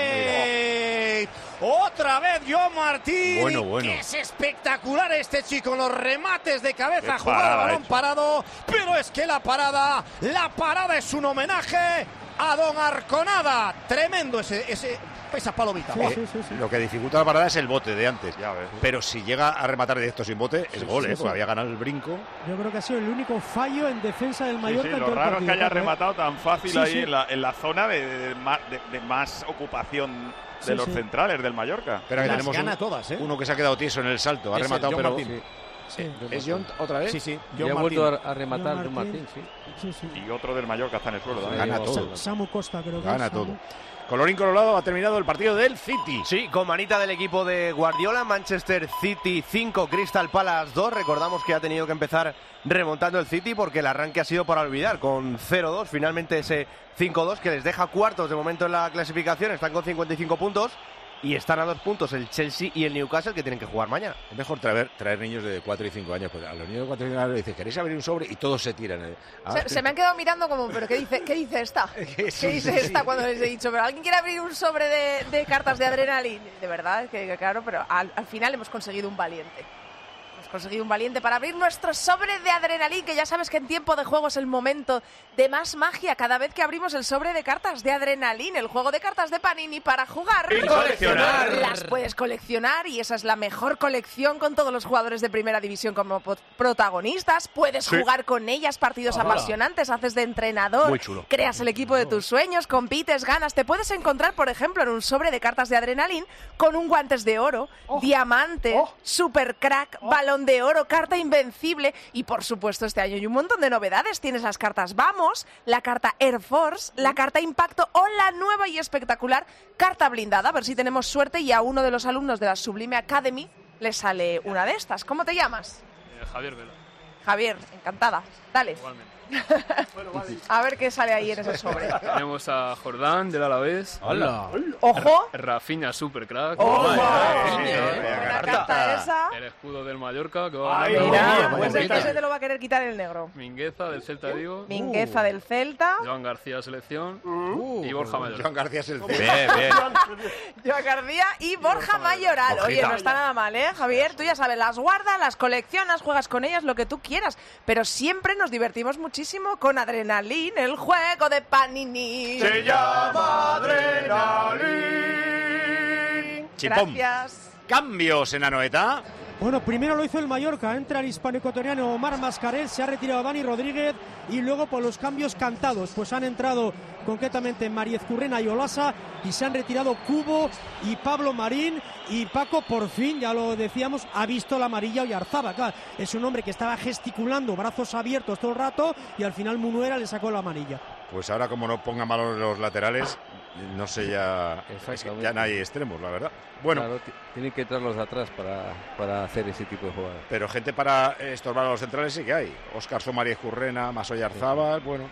Grey. Otra vez Joan Martín, bueno. que es espectacular este chico, los remates de cabeza, Qué jugada parada balón parado, pero es que la parada es un homenaje a Don Arconada. Tremendo esa palomita. Sí. Lo que dificulta la parada es el bote de antes. Ya ves. Pero si llega a rematar directo sin bote, es gol, porque había ganado el brinco. Yo creo que ha sido el único fallo en defensa del Mallorca. Lo raro es que haya rematado tan fácil ahí. Sí. En la zona de más ocupación de los centrales del Mallorca. Espera, que tenemos gana todas, uno que se ha quedado tieso en el salto. Ha rematado, pero... ¿Es John otra vez? Sí. Ya ha vuelto a rematar John Martín, Sí. Y otro del Mallorca está en el suelo. Gana todo. Samu Costa, creo que Gana es, todo. Samu. Colorín colorado, ha terminado el partido del City. Sí, con manita del equipo de Guardiola, Manchester City 5, Crystal Palace 2. Recordamos que ha tenido que empezar remontando el City porque el arranque ha sido para olvidar, con 0-2, finalmente ese 5-2 que les deja cuartos de momento en la clasificación, están con 55 puntos y están a 2 puntos el Chelsea y el Newcastle que tienen que jugar mañana. Es mejor traer niños de 4 y 5 años, porque a los niños de 4 y 5 años les dices, ¿queréis abrir un sobre? Y todos se tiran. Se me han quedado mirando como, ¿pero qué dice esta? ¿Qué dice esta cuando les he dicho? ¿Pero alguien quiere abrir un sobre de cartas de adrenalina? De verdad, que claro, pero al final hemos conseguido un valiente. Para abrir nuestro sobre de adrenalina, que ya sabes que en tiempo de juego es el momento de más magia cada vez que abrimos el sobre de cartas de adrenalina, el juego de cartas de Panini para jugar y coleccionar. Las puedes coleccionar y esa es la mejor colección con todos los jugadores de primera división como protagonistas. Puedes jugar con ellas partidos apasionantes, haces de entrenador, muy chulo, creas el equipo de tus sueños, compites, ganas. Te puedes encontrar, por ejemplo, en un sobre de cartas de adrenalina con un guantes de oro, diamante, super crack, balón de oro, carta invencible y por supuesto este año hay un montón de novedades. Tienes las cartas Vamos, la carta Air Force, la carta Impacto o la nueva y espectacular carta blindada. A ver si tenemos suerte y a uno de los alumnos de la Sublime Academy le sale una de estas. ¿Cómo te llamas? Javier Vela. Javier, encantada. Dale. Igualmente. A ver qué sale ahí en ese sobre. Tenemos a Jordán del Alavés. ¡Hola! ¡Ojo! Rafinha Supercrack. Buena carta esa. El escudo del Mallorca que va a Mira, pues ese te lo va a querer quitar el negro. Mingueza del Celta de Vigo. Mingueza del Celta. Joan García selección. Y Borja Mayoral. Joan García es el Bien. Joan García y Borja Mayoral. Oye, no está nada mal, Javier? Tú ya sabes, las guardas, las coleccionas, juegas con ellas, lo que tú quieras. Pero siempre nos divertimos muchísimo con Adrenalina, el juego de Panini. Se llama Adrenalina. Chipón. Gracias. Cambios en Anoeta. Bueno, primero lo hizo el Mallorca, entra el hispano-ecuatoriano Omar Mascarell, se ha retirado Dani Rodríguez y luego por los cambios cantados, pues han entrado concretamente Márquez Currena y Olasa y se han retirado Cubo y Pablo Marín y Paco por fin, ya lo decíamos, ha visto la amarilla Oyarzábal, claro, es un hombre que estaba gesticulando, brazos abiertos todo el rato y al final Munuera le sacó la amarilla. Pues ahora como no pongan malos los laterales, no sé ya, es que ya no hay extremos, la verdad. Bueno, claro, tienen que entrar los de atrás para hacer ese tipo de jugadas. Pero gente para estorbar a los centrales sí que hay. Óscar Márquez Currena, Oyarzábal, bueno.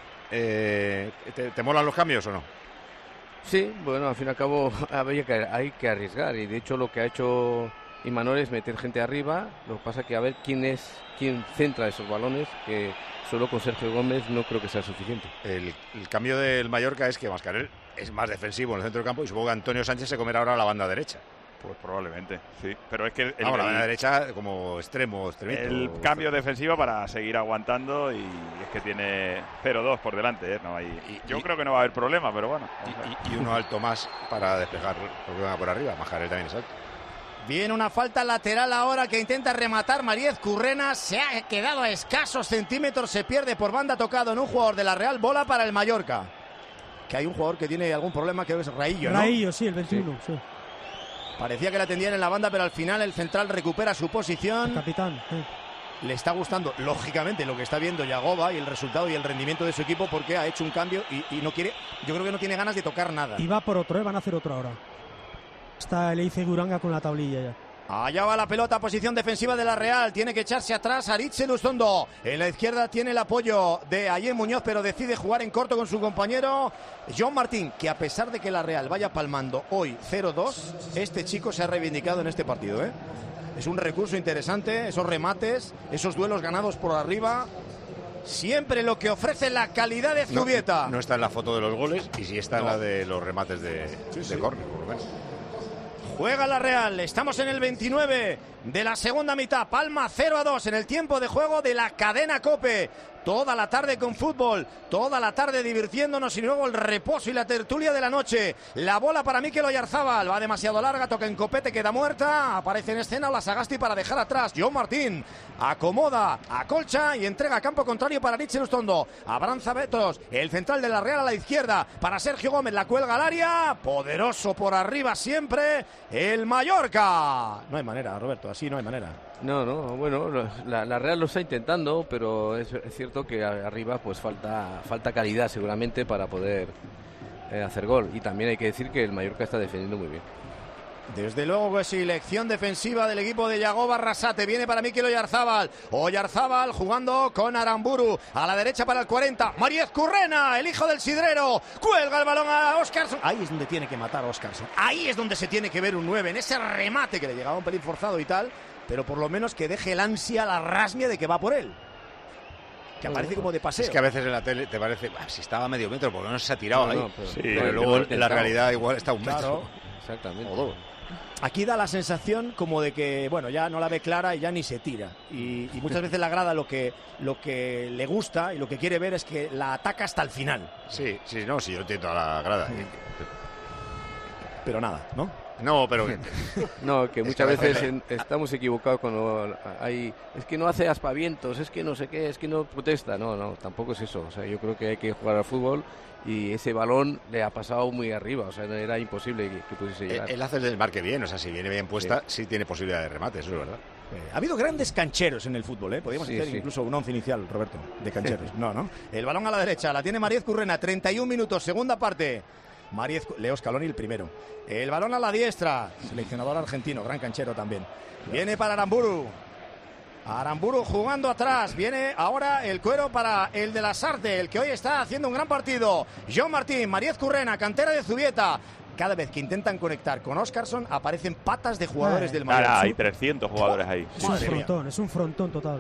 ¿Te molan los cambios o no? Sí, bueno, al fin y al cabo hay que arriesgar y de hecho lo que ha hecho Imanol es meter gente arriba. Lo que pasa que a ver quién centra esos balones, que solo con Sergio Gómez no creo que sea suficiente. El cambio del Mallorca es que Mascarell es más defensivo en el centro del campo y supongo que Antonio Sánchez se comerá ahora la banda derecha. Pues probablemente, sí. Pero es que la banda derecha como extremito. El cambio defensivo para seguir aguantando y es que tiene 0-2 por delante. No hay, yo creo que no va a haber problema, pero bueno. Y uno alto más para despejar lo que va por arriba. Mascarell también es alto. Viene una falta lateral ahora que intenta rematar Márquez Currena. Se ha quedado a escasos centímetros. Se pierde por banda tocado en un jugador de la Real. Bola para el Mallorca. Que hay un jugador que tiene algún problema, que es Raillo, ¿no? Raillo, sí, el 21, sí. Parecía que la tendían en la banda, pero al final el central recupera su posición. El capitán. Le está gustando, lógicamente, lo que está viendo Yagoba y el resultado y el rendimiento de su equipo, porque ha hecho un cambio y no quiere, yo creo que no tiene ganas de tocar nada. Y va por otro, van a hacer otro ahora. Está el Eice Duranga con la tablilla ya. Allá va la pelota, posición defensiva de la Real. Tiene que echarse atrás Aritz Lustondo. En la izquierda tiene el apoyo de Ayer Muñoz, pero decide jugar en corto con su compañero John Martín, que a pesar de que la Real vaya palmando hoy 0-2, este chico se ha reivindicado en este partido, ¿eh? Es un recurso interesante, esos remates, esos duelos ganados por arriba. Siempre lo que ofrece la calidad de Zubieta. No está en la foto de los goles y sí está en la de los remates de córner, por lo menos. Juega la Real, estamos en el 29 de la segunda mitad, palma 0-2 en el tiempo de juego de la cadena COPE. Toda la tarde con fútbol, toda la tarde divirtiéndonos y luego el reposo y la tertulia de la noche. La bola para Mikel Oyarzábal, va demasiado larga, toca en copete, queda muerta. Aparece en escena la Sagasti para dejar atrás. John Martín acomoda, acolcha y entrega a campo contrario para Aritz Lustondo. Abranza Betros, el central de la Real a la izquierda para Sergio Gómez, la cuelga al área. Poderoso por arriba siempre el Mallorca. No hay manera, Roberto, así no hay manera. No, bueno, la Real lo está intentando, pero es cierto que arriba pues falta calidad seguramente para poder hacer gol. Y también hay que decir que el Mallorca está defendiendo muy bien. Desde luego, selección defensiva del equipo de Yagoba Arrasate. Viene para Mikel Oyarzábal. Oyarzábal jugando con Aramburu. A la derecha para el 40. Mariez Currena, el hijo del sidrero. Cuelga el balón a Óscarson. Ahí es donde tiene que matar a Óscarson. Ahí es donde se tiene que ver un 9. En ese remate que le llegaba un pelín forzado y tal. Pero por lo menos que deje el ansia, la rasmia de que va por él. Que aparece como de paseo. Es que a veces en la tele te parece, si estaba a medio metro, por lo menos se ha tirado ahí. Pero luego en la realidad igual está a un metro. Claro, exactamente. O dos. Aquí da la sensación como de que, bueno, ya no la ve clara y ya ni se tira. Y muchas veces la grada lo que le gusta y lo que quiere ver es que la ataca hasta el final. Sí, yo entiendo a la grada. Pero nada, ¿no? No, pero no, que muchas veces estamos equivocados cuando hay, es que no hace aspavientos, es que no sé qué, es que no protesta. No, tampoco es eso. O sea, yo creo que hay que jugar al fútbol y ese balón le ha pasado muy arriba, o sea, era imposible que pudiese llegar. Él hace el desmarque bien, o sea, si viene bien puesta, sí tiene posibilidad de remate, eso es verdad. Ha habido grandes cancheros en el fútbol, ¿eh? Podríamos hacer incluso un once inicial, Roberto, de cancheros. No. El balón a la derecha, la tiene Mariez Currena, 31 minutos, segunda parte. Leo Scaloni el primero. El balón a la diestra, seleccionador argentino, gran canchero también. Viene para Aramburu. Aramburu jugando atrás. Viene ahora el cuero para el de Lasarte, el que hoy está haciendo un gran partido. John Martín, Mariez Currena, cantera de Zubieta. Cada vez que intentan conectar con Óscarson aparecen patas de jugadores del Mallorca. Hay 300 jugadores ahí. Es un frontón total.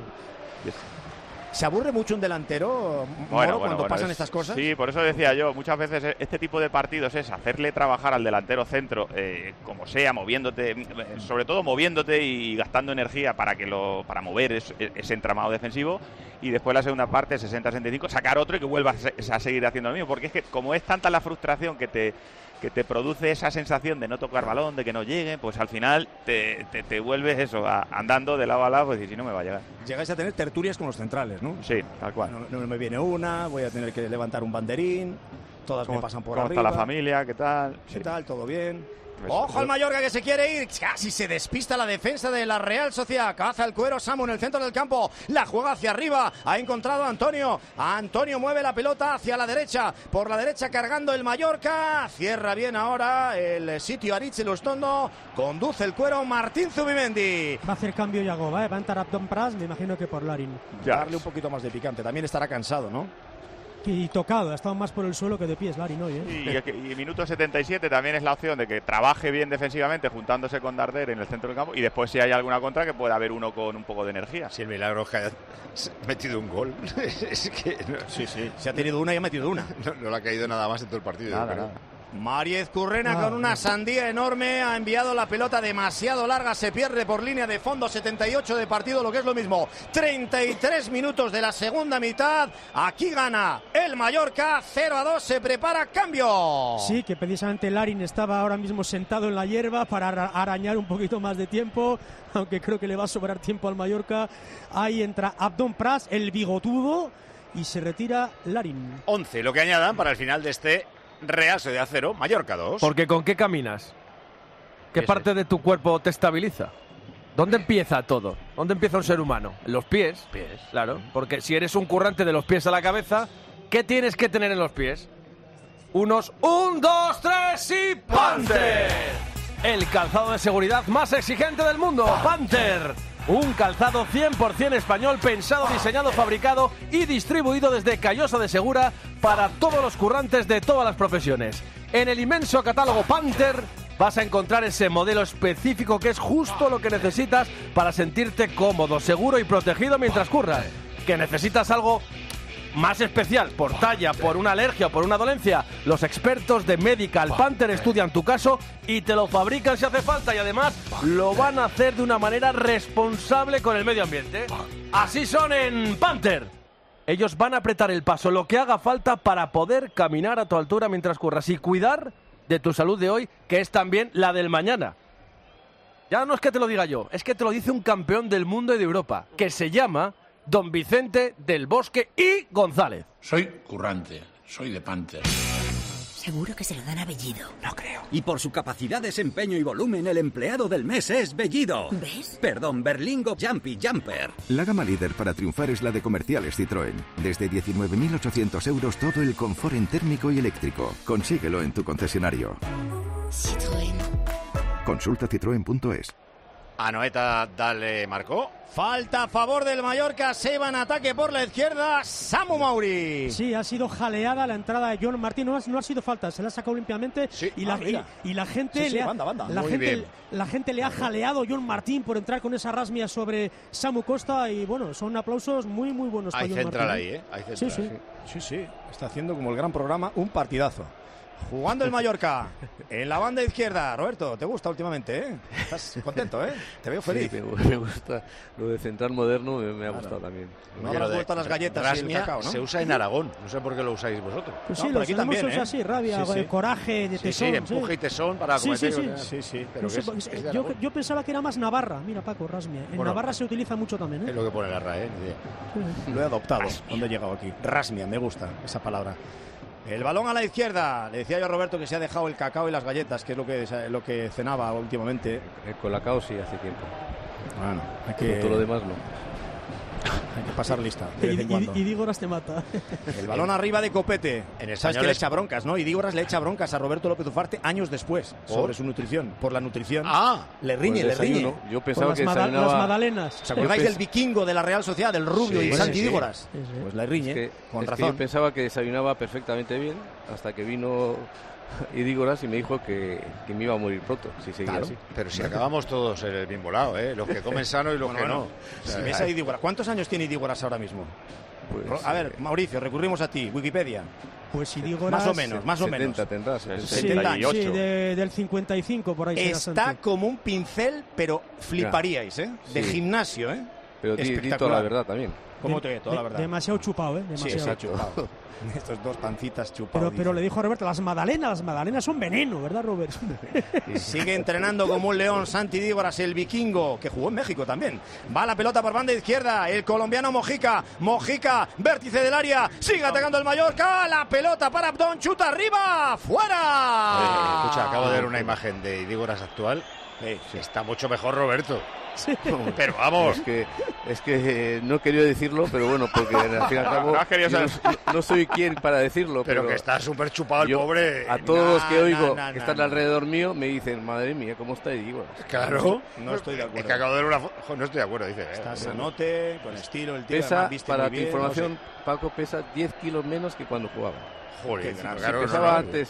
¿Se aburre mucho un delantero, Moro, cuando pasan estas cosas? Sí, por eso decía yo, muchas veces este tipo de partidos es hacerle trabajar al delantero centro, como sea, moviéndote, sobre todo moviéndote y gastando energía para mover ese entramado defensivo, y después la segunda parte, 60-65, sacar otro y que vuelva a seguir haciendo lo mismo, porque es que como es tanta la frustración que te produce esa sensación de no tocar balón, de que no llegue, pues al final te vuelves eso, andando de lado a lado, pues y si no me va a llegar. Llegáis a tener tertulias con los centrales, ¿no? Sí, tal cual. No me viene una, voy a tener que levantar un banderín, todas me pasan por arriba. ¿Cómo está la familia? ¿Qué tal? ¿Qué tal? ¿Todo bien? ¡Ojo al Mallorca que se quiere ir! Casi se despista la defensa de la Real Sociedad. Caza el cuero Samu en el centro del campo. La juega hacia arriba. Ha encontrado a Antonio. Antonio mueve la pelota hacia la derecha. Por la derecha cargando el Mallorca. Cierra bien ahora el sitio Aritz Lustondo. Conduce el cuero Martín Zubimendi. Va a hacer cambio Yagoba, va a entrar Abdon Pras, me imagino que por Larin. Darle un poquito más de picante. También estará cansado, ¿no? Y tocado, ha estado más por el suelo que de pies, Larin hoy, ¿eh? Y minuto 77 también es la opción de que trabaje bien defensivamente juntándose con Darder en el centro del campo, y después si hay alguna contra que pueda haber uno con un poco de energía. Si el milagro es que haya metido un gol. Es que sí, se ha tenido una y ha metido una. No le ha caído nada más en todo el partido. Nada. Mariez Currena con una sandía enorme, ha enviado la pelota demasiado larga, se pierde por línea de fondo, 78 de partido, lo que es lo mismo, 33 minutos de la segunda mitad, aquí gana el Mallorca, 0-2, se prepara cambio. Sí, que precisamente Larin estaba ahora mismo sentado en la hierba para arañar un poquito más de tiempo, aunque creo que le va a sobrar tiempo al Mallorca. Ahí entra Abdon Pras, el bigotudo, y se retira Larin. 11, lo que añadan para el final de este Real Sociedad 0, Mallorca 2. Porque ¿con qué caminas? ¿Qué parte de tu cuerpo te estabiliza? ¿Dónde empieza todo? ¿Dónde empieza un ser humano? En los pies. Claro, porque si eres un currante de los pies a la cabeza, ¿qué tienes que tener en los pies? Unos 1, 2, 3 y ¡Panther! El calzado de seguridad más exigente del mundo, Panther. Un calzado 100% español, pensado, diseñado, fabricado y distribuido desde Callosa de Segura para todos los currantes de todas las profesiones. En el inmenso catálogo Panther vas a encontrar ese modelo específico que es justo lo que necesitas para sentirte cómodo, seguro y protegido mientras curras. ¿Que necesitas algo más especial por talla, por una alergia o por una dolencia? Los expertos de Medical Panther estudian tu caso y te lo fabrican si hace falta, y además lo van a hacer de una manera responsable con el medio ambiente. Así son en Panther. Ellos van a apretar el paso, lo que haga falta para poder caminar a tu altura mientras curras y cuidar de tu salud de hoy, que es también la del mañana. Ya no es que te lo diga yo, es que te lo dice un campeón del mundo y de Europa, que se llama Don Vicente del Bosque y González. Soy currante, soy de Panther. Seguro que se lo dan a Bellido. No creo. Y por su capacidad, desempeño y volumen, el empleado del mes es Bellido. ¿Ves? Perdón, Berlingo Jumpy Jumper. La gama líder para triunfar es la de Comerciales Citroën. Desde 19.800 euros todo el confort en térmico y eléctrico. Consíguelo en tu concesionario. Citroën. Consulta citroen.es. Anoeta, dale, marcó. Falta a favor del Mallorca, se va en ataque por la izquierda, Samu Mauri. Sí, ha sido jaleada la entrada de John Martín, no ha sido falta, se la ha sacado limpiamente, sí. y la gente la gente le ha jaleado a John Martín por entrar con esa rasmia sobre Samu Costa, y bueno, son aplausos muy muy buenos para John Martín. Hay central ahí, hay central. Sí, está haciendo como el gran programa un partidazo. Jugando el Mallorca en la banda izquierda. Roberto, ¿te gusta últimamente? Estás contento, te veo feliz. Sí, me gusta. Lo de central moderno me ha gustado también. No habrás vuelto a las galletas y el cacao, ¿no? Se usa en Aragón. No sé por qué lo usáis vosotros. Pues sí, aquí también, se usa así, rabia, coraje, de tesón. Sí, empuje y tesón para cometer. Sí. Pero no sé, yo pensaba que era más Navarra. Mira, Paco, rasmia. En Navarra se utiliza mucho también. Es lo que pone la RAE. Lo he adoptado. ¿Dónde he llegado aquí? Rasmia, me gusta esa palabra. El balón a la izquierda. Le decía yo a Roberto que se ha dejado el cacao y las galletas, que es lo que cenaba últimamente. El colacao sí, hace tiempo. Bueno, pero todo lo demás no. Hay que pasar lista de vez en cuando. Y Dígoras te mata. El balón arriba de Copete. En el Sabes que le echa broncas, ¿no? Y Dígoras le echa broncas a Roberto López Ufarte años después sobre su nutrición. Por la nutrición. Le riñe. Yo pensaba que las magdalenas. ¿Os acordáis del vikingo de la Real Sociedad, del rubio y Santi Dígoras? Pues le riñe, con razón. Yo pensaba que desayunaba perfectamente bien hasta que vino y Dígoras y me dijo que me iba a morir pronto si seguía. Claro, pero si acabamos todos en el mismo lado, los que comen sano y los que no. O sea, si ves a Dígoras, ¿cuántos años tiene Dígoras ahora mismo? Pues, a ver, Mauricio, recurrimos a ti, Wikipedia. Pues si Dígoras... Más o menos. Tendrá 78. Sí, del 55 por ahí. Está como un pincel, pero fliparíais, De gimnasio, Pero di toda la verdad también. ¿Cómo te toda la verdad? Demasiado chupado, Demasiado chupado. Estos dos pancitas chupados. Pero le dijo a Roberto, las magdalenas son veneno, ¿verdad, Robert? Sigue entrenando como un león Santi Dígoras, el vikingo, que jugó en México también. Va la pelota por banda izquierda, el colombiano Mojica, vértice del área, sigue atacando el Mallorca, la pelota para Abdón, chuta arriba, ¡fuera! Escucha, acabo de ver una imagen de Dígoras actual. Está mucho mejor Roberto. Sí. Pero vamos. Es que no quería decirlo, pero bueno, porque al fin y al cabo no soy quien para decirlo. Pero que está súper chupado el pobre. A todos los que oigo que están alrededor mío me dicen, madre mía, ¿cómo está Dígoras? Claro. No estoy de acuerdo. Es que acabo de ver una foto. No estoy de acuerdo, dice. Está sanote, con estilo, el tío. Pesa, para tu información, Paco pesa 10 kilos menos que cuando jugaba. Joder, claro, pesaba antes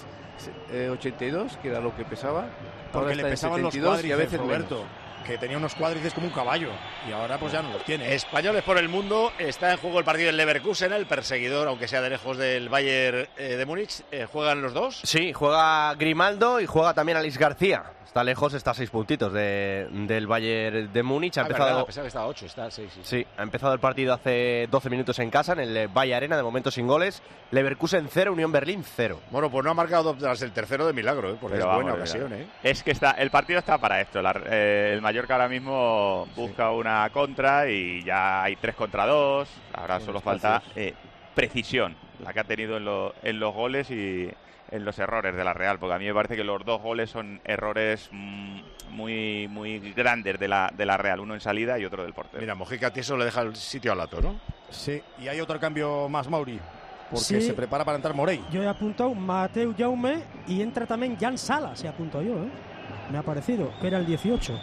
82, que era lo que pesaba. Porque le pesaban los cuádriceps, y a veces Roberto. Menos. Que tenía unos cuádriceps como un caballo y ahora pues ya no los tiene. Españoles por el mundo, está en juego el partido del Leverkusen, el perseguidor, aunque sea de lejos del Bayern de Múnich. ¿Juegan los dos? Sí, juega Grimaldo y juega también Alex García. Está lejos, está a 6 puntitos del Bayern de Múnich. Pensaba que estaba a 8, está a 6. Sí, ha empezado el partido hace 12 minutos en casa, en el Bayern Arena, de momento sin goles. Leverkusen 0, Unión Berlín 0. Bueno, pues no ha marcado tras el tercero de milagro, porque es buena ocasión. Es que el partido está para esto. El Mallorca ahora mismo busca una contra y ya hay 3 contra 2. Ahora solo falta precisión. la que ha tenido en los goles y en los errores de la Real, porque a mí me parece que los 2 goles son errores muy grandes de la Real, uno en salida y otro del portero. Mira, Mojica Tieso le deja el sitio al Lato, ¿no? Sí, y hay otro cambio más, Mauri, porque Sí. se prepara para entrar Morey. Yo he apuntado Mateu Jaume y entra también Jan Salas, he apuntado yo, ¿eh? Me ha parecido, que era el 18.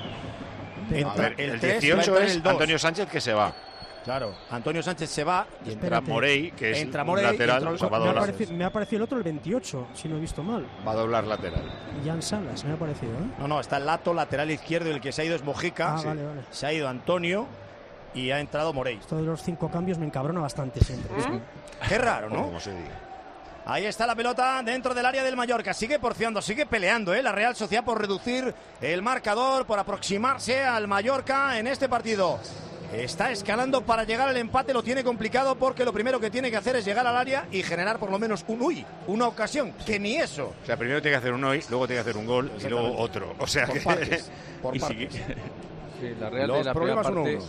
Pero A ver, el 3 18 va a entrar es el 2. Antonio Sánchez, que se va. Claro, Antonio Sánchez se va y entra Morey, que es entra un Morey, lateral, o sea, va a doblar. me ha parecido el otro el 28, si no he visto mal. Va a doblar lateral. Jan Salas, me ha parecido, ¿eh? No, está el Lato, lateral izquierdo, y el que se ha ido es Mojica. Ah, vale, vale. Se ha ido Antonio y ha entrado Morey. Esto de los 5 cambios me encabrona bastante siempre. Qué raro, ¿no? Como se diga. Ahí está la pelota dentro del área del Mallorca. Sigue porfiando, sigue peleando, la Real Sociedad por reducir el marcador, por aproximarse al Mallorca en este partido. Está escalando para llegar al empate, lo tiene complicado porque lo primero que tiene que hacer es llegar al área y generar por lo menos una ocasión, que ni eso. O sea, primero tiene que hacer un hoy, luego tiene que hacer un gol y luego otro. O sea, por que partes, por y partes. Sí, la Real de la primera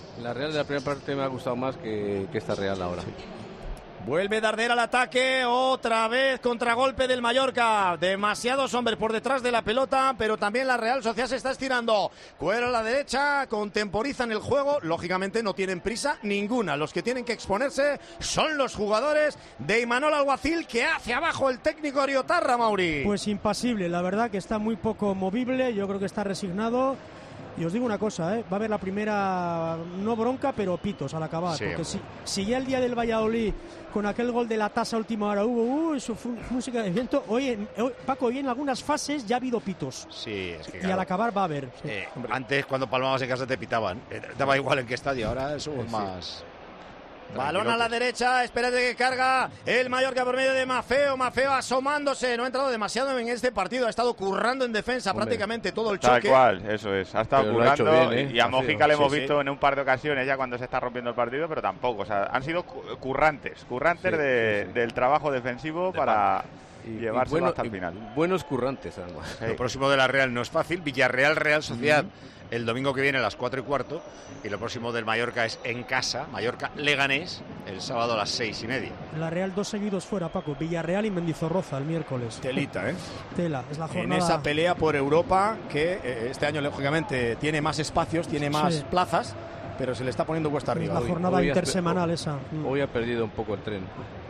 parte me ha gustado más que esta Real ahora. Vuelve Darder al ataque, otra vez contragolpe del Mallorca. Demasiados hombres por detrás de la pelota, pero también la Real Sociedad se está estirando. Cuero a la derecha, contemporizan el juego. Lógicamente no tienen prisa ninguna. Los que tienen que exponerse son los jugadores de Imanol Alguacil, que hace abajo el técnico Ariotarra, Mauri. Pues impasible, la verdad que está muy poco movible, yo creo que está resignado. Y os digo una cosa, va a haber la primera, no bronca, pero pitos al acabar. Sí, porque si ya el día del Valladolid, con aquel gol de la tasa última hora hubo, eso fue música de viento. Paco, hoy en algunas fases ya ha habido pitos. Sí, es que Y claro, al acabar va a haber. Sí. antes cuando palmabas en casa te pitaban. Daba igual en qué estadio, ahora somos más... Balón a la derecha, espérate que carga el Mallorca por medio de Mafeo asomándose, no ha entrado demasiado en este partido, ha estado currando en defensa prácticamente todo el choque. Tal cual, eso es, ha estado Pero lo ha currando hecho bien, y a Mojica le hemos Sí, visto en un par de ocasiones ya cuando se está rompiendo el partido, pero tampoco, o sea, han sido currantes del trabajo defensivo para llevárselo hasta el final. Buenos currantes, además. Lo próximo de la Real no es fácil. Villarreal, Real Sociedad, el domingo que viene a las 4:15. Y lo próximo del Mallorca es en casa, Mallorca-Leganés, el sábado a las 6:30. La Real 2 seguidos fuera, Paco. Villarreal y Mendizorroza el miércoles. Telita, Tela, es la jornada. En esa pelea por Europa, que este año lógicamente tiene más espacios, tiene más plazas, pero se le está poniendo cuesta arriba. La jornada intersemanal esa. Hoy ha perdido un poco el tren.